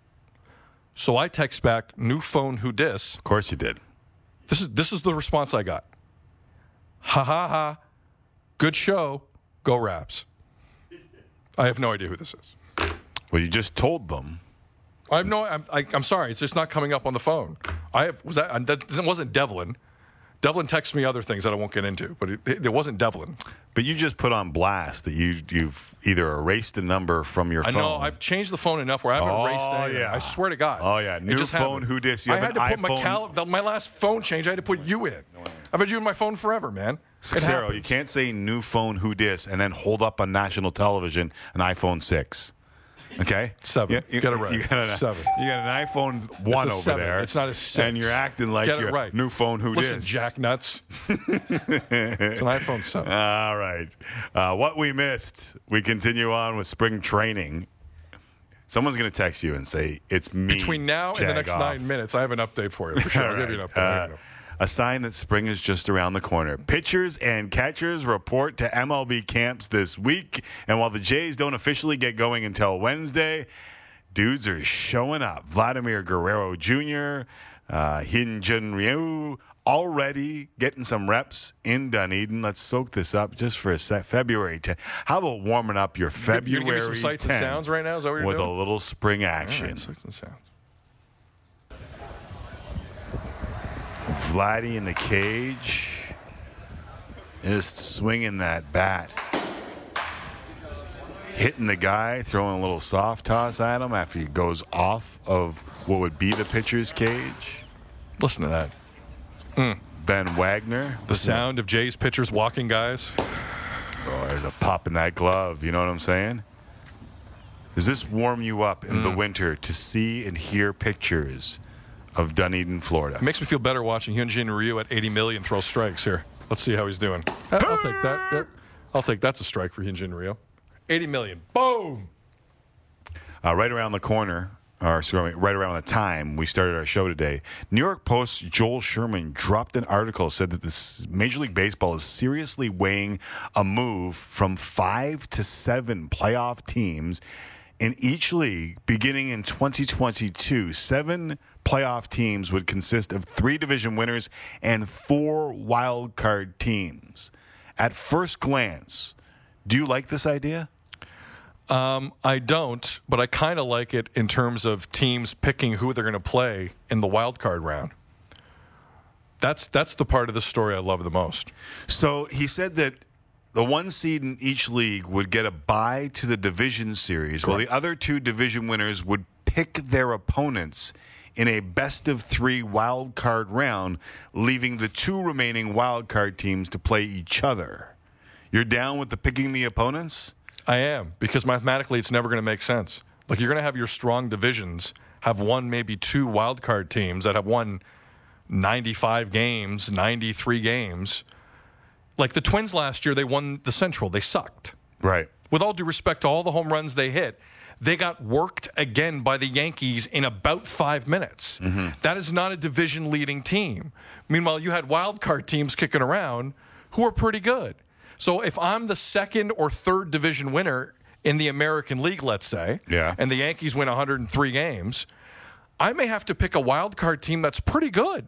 So I text back, "New phone, who dis?" Of course you did. This is this is the response I got. Ha ha ha. Good show. Go Raps. I have no idea who this is. Well, you just told them. I have no. I'm, I, I'm sorry. It's just not coming up on the phone. I have. Was that? That wasn't Devlin. Devlin texts me other things that I won't get into, but it, it, it wasn't Devlin. But you just put on blast that you you've either erased a number from your I phone. know. I've changed the phone enough where I haven't oh, erased anything. Yeah. I swear to God. Oh yeah. New just phone. happened. Who dis? You I have had an to put iPhone. McCall- my last phone change. I had to put you in. I've had you in my phone forever, man. Sarah, you can't say new phone. Who dis? And then hold up on national television an iPhone six. Okay, seven. You, you, Get it right. You got, an, seven. You got an iPhone one over seven. there. It's not a six. And you're acting like Get it your right. new phone. Who Listen, dis? Jack nuts. It's an iPhone seven. All right. Uh, what we missed. We continue on with spring training. Someone's going to text you and say it's me. Between now and the next Jagoff. nine minutes, I have an update for you. For sure, I'll All give you an right. update. I'll Uh, give you an update. A sign that spring is just around the corner. Pitchers and catchers report to M L B camps this week. And while the Jays don't officially get going until Wednesday, dudes are showing up. Vladimir Guerrero Junior, uh, Hyun-Jin Ryu, already getting some reps in Dunedin. Let's soak this up just for a sec. February tenth. How about warming up your February You're gonna give me some sights and tenth sounds right now? Is that what you're with doing? a little spring action. All right, sights and sounds. Vladdy in the cage, just swinging that bat, hitting the guy, throwing a little soft toss at him after he goes off of what would be the pitcher's cage. Listen to that. Mm. Ben Wagner. The sound of Jay's pitchers walking guys. Oh, there's a pop in that glove. You know what I'm saying? Does this warm you up in Mm. the winter to see and hear pictures of Dunedin, Florida? It makes me feel better watching Hyun-Jin Ryu at eighty million throw strikes here. Let's see how he's doing. Uh, I'll take that. Yep. I'll take that's a strike for Hyun-Jin Ryu. eighty million. Boom. Uh, right around the corner, or sorry, right around the time we started our show today, New York Post's Joel Sherman dropped an article, said that this Major League Baseball is seriously weighing a move from five to seven playoff teams in each league beginning in twenty twenty-two. Seven playoff teams would consist of three division winners and four wild card teams. At first glance, do you like this idea? Um, I don't, but I kind of like it in terms of teams picking who they're going to play in the wild card round. That's that's the part of the story I love the most. So he said that the one seed in each league would get a bye to the division series, while the other two division winners would pick their opponents in a best of three wild card round, leaving the two remaining wild card teams to play each other. You're down with the picking the opponents? I am, because mathematically it's never going to make sense. Like, you're going to have your strong divisions have won maybe two wild card teams that have won ninety-five games, ninety-three games. Like the Twins last year, they won the Central. They sucked. Right. With all due respect to all the home runs they hit, they got worked again by the Yankees in about five minutes. Mm-hmm. That is not a division-leading team. Meanwhile, you had wild card teams kicking around who are pretty good. So if I'm the second or third division winner in the American League, let's say, yeah. and the Yankees win one hundred three games, I may have to pick a wild card team that's pretty good.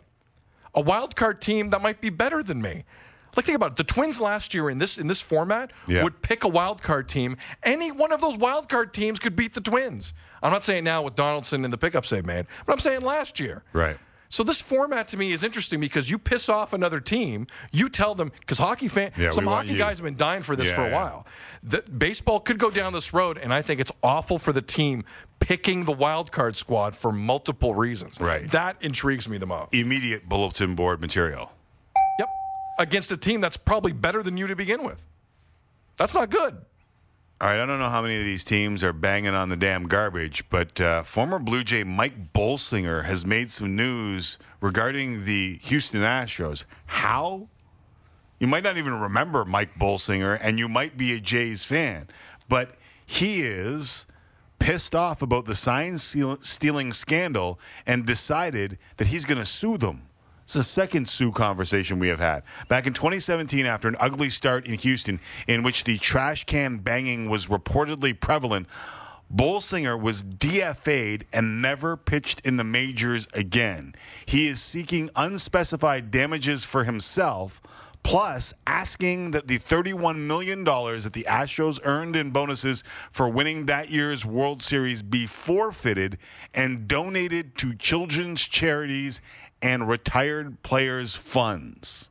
A wild card team that might be better than me. Like, think about it. The Twins last year in this in this format yeah. would pick a wild card team. Any one of those wild card teams could beat the Twins. I'm not saying now with Donaldson and the pickups they've made, but I'm saying last year. Right. So this format to me is interesting because you piss off another team, you tell them, because hockey fan, yeah, some we want hockey you. guys have been dying for this Yeah, for a yeah. while. The, baseball could go down this road, and I think it's awful for the team picking the wild card squad for multiple reasons. Right. That intrigues me the most. Immediate bulletin board material. Yep. Against a team that's probably better than you to begin with. That's not good. All right, I don't know how many of these teams are banging on the damn garbage, but uh, former Blue Jay Mike Bolsinger has made some news regarding the Houston Astros. How? You might not even remember Mike Bolsinger, and you might be a Jays fan, but he is pissed off about the sign stealing scandal and decided that he's going to sue them. It's the second sue conversation we have had. Back in twenty seventeen, after an ugly start in Houston in which the trash can banging was reportedly prevalent, Bolsinger was D F A'd and never pitched in the majors again. He is seeking unspecified damages for himself, plus asking that the thirty-one million dollars that the Astros earned in bonuses for winning that year's World Series be forfeited and donated to children's charities and retired players' funds.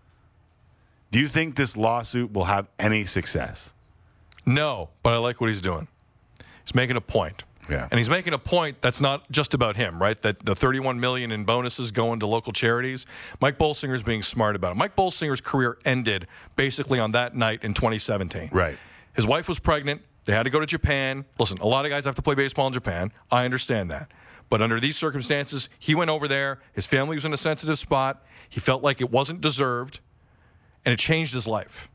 Do you think this lawsuit will have any success? No, but I like what he's doing. He's making a point. Yeah. And he's making a point that's not just about him, right? That the thirty-one million dollars in bonuses going to local charities. Mike Bolsinger's being smart about it. Mike Bolsinger's career ended basically on that night in twenty seventeen. Right. His wife was pregnant. They had to go to Japan. Listen, a lot of guys have to play baseball in Japan. I understand that. But under these circumstances, he went over there. His family was in a sensitive spot. He felt like it wasn't deserved, and it changed his life.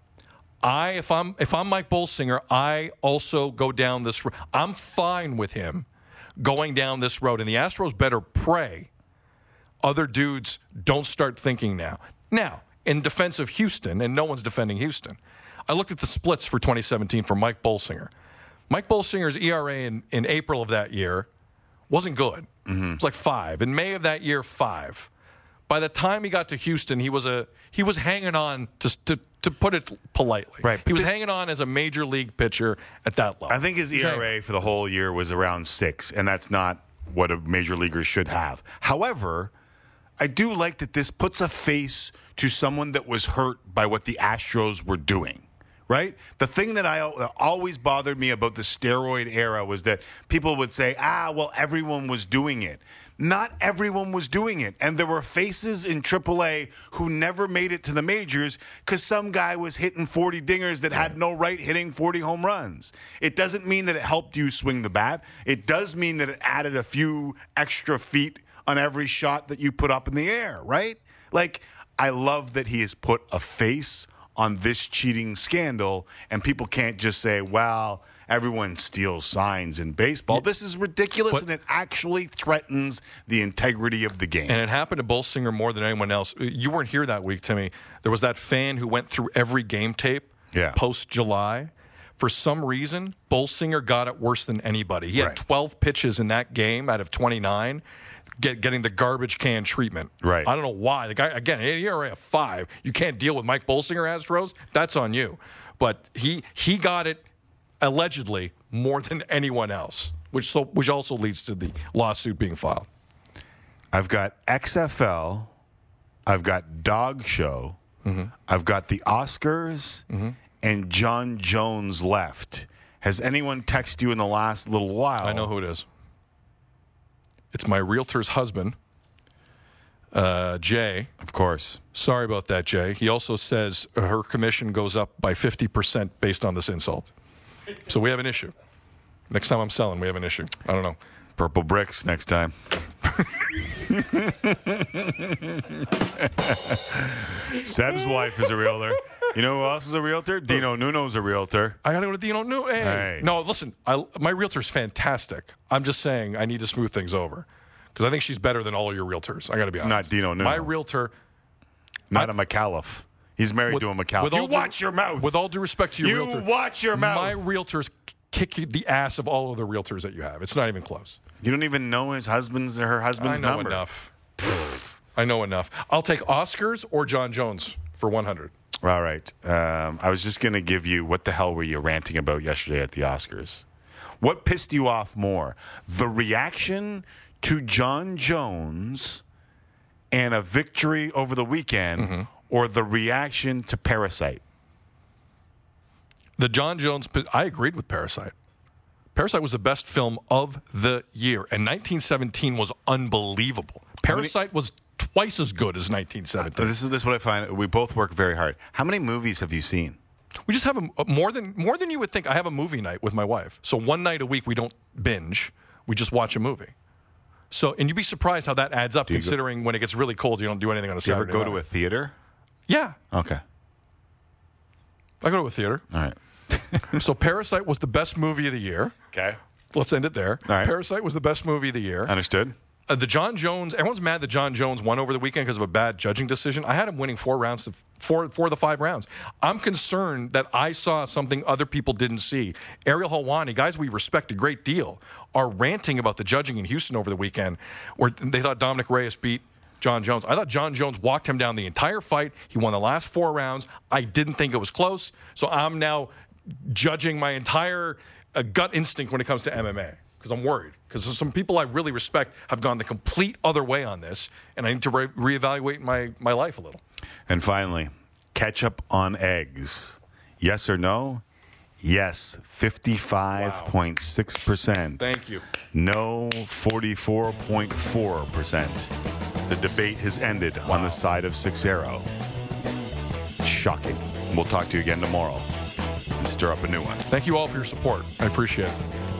I, if I'm if I'm Mike Bolsinger, I also go down this road. I'm fine with him going down this road. And the Astros better pray other dudes don't start thinking now. Now, in defense of Houston, and no one's defending Houston, I looked at the splits for twenty seventeen for Mike Bolsinger. Mike Bolsinger's E R A in, in April of that year wasn't good. Mm-hmm. It was like five. In May of that year, five. By the time he got to Houston, he was a he was hanging on to to, to put it politely. Right. He was this, hanging on as a major league pitcher at that level. I think his E R A for the whole year was around six, and that's not what a major leaguer should have. However, I do like that this puts a face to someone that was hurt by what the Astros were doing. Right? The thing that I that always bothered me about the steroid era was that people would say, ah, well, everyone was doing it. Not everyone was doing it. And there were faces in triple A who never made it to the majors because some guy was hitting forty dingers that had no right hitting forty home runs. It doesn't mean that it helped you swing the bat. It does mean that it added a few extra feet on every shot that you put up in the air, right? Like, I love that he has put a face on this cheating scandal, and people can't just say, well, everyone steals signs in baseball. This is ridiculous, but, and it actually threatens the integrity of the game. And it happened to Bolsinger more than anyone else. You weren't here that week, Timmy. There was that fan who went through every game tape yeah. post-July. For some reason, Bolsinger got it worse than anybody. He had right. twelve pitches in that game out of twenty-nine. Get, getting the garbage can treatment. Right. I don't know why. The guy, again, E R A of five. You can't deal with Mike Bolsinger, Astros. That's on you. But he he got it allegedly more than anyone else, which so which also leads to the lawsuit being filed. I've got X F L. I've got Dog Show. Mm-hmm. I've got the Oscars mm-hmm. and John Jones left. Has anyone texted you in the last little while? I know who it is. It's my realtor's husband, uh, Jay. Of course. Sorry about that, Jay. He also says her commission goes up by fifty percent based on this insult. So we have an issue. Next time I'm selling, we have an issue. I don't know. Purple bricks next time. Seb's wife is a realtor. You know who else is a realtor? Dino Nuno's a realtor. I got to go to Dino Nuno. Hey. hey. No, listen, I, my realtor's fantastic. I'm just saying I need to smooth things over because I think she's better than all of your realtors. I got to be honest. Not Dino Nuno. My realtor. Not I, a McAuliffe. He's married with, to a McAuliffe. You watch due, your mouth. With all due respect to your you realtor. You watch your mouth. My realtors kick you the ass of all of the realtors that you have. It's not even close. You don't even know his husband's or her husband's I know number. enough. I know enough. I'll take Oscars or John Jones for one hundred. All right. Um, I was just going to give you, what the hell were you ranting about yesterday at the Oscars? What pissed you off more? The reaction to John Jones and a victory over the weekend, mm-hmm. or the reaction to Parasite? The John Jones, I agreed with Parasite. Parasite was the best film of the year, and nineteen seventeen was unbelievable. Parasite many, was twice as good as nineteen seventeen. Uh, this is this is what I find. We both work very hard. How many movies have you seen? We just have a, more than more than you would think. I have a movie night with my wife. So one night a week we don't binge. We just watch a movie. So, and you'd be surprised how that adds up, considering go, when it gets really cold, you don't do anything on a Saturday. You ever go night. to a theater? Yeah. Okay. I go to a theater. All right. So Parasite was the best movie of the year. Okay. Let's end it there. All right. Parasite was the best movie of the year. Understood. Uh, the John Jones, everyone's mad that John Jones won over the weekend because of a bad judging decision. I had him winning four rounds, to four, four of the five rounds. I'm concerned that I saw something other people didn't see. Ariel Helwani, guys we respect a great deal, are ranting about the judging in Houston over the weekend, where they thought Dominic Reyes beat John Jones. I thought John Jones walked him down the entire fight. He won the last four rounds. I didn't think it was close. So I'm now judging my entire uh, gut instinct when it comes to M M A because I'm worried. Because some people I really respect have gone the complete other way on this, and I need to re- reevaluate my, my life a little. And finally, ketchup on eggs. Yes or no? Yes, fifty-five point six percent. Thank you. No, forty-four point four percent. The debate has ended wow. on the side of Six-Arrow. Shocking. We'll talk to you again tomorrow and stir up a new one. Thank you all for your support. I appreciate it.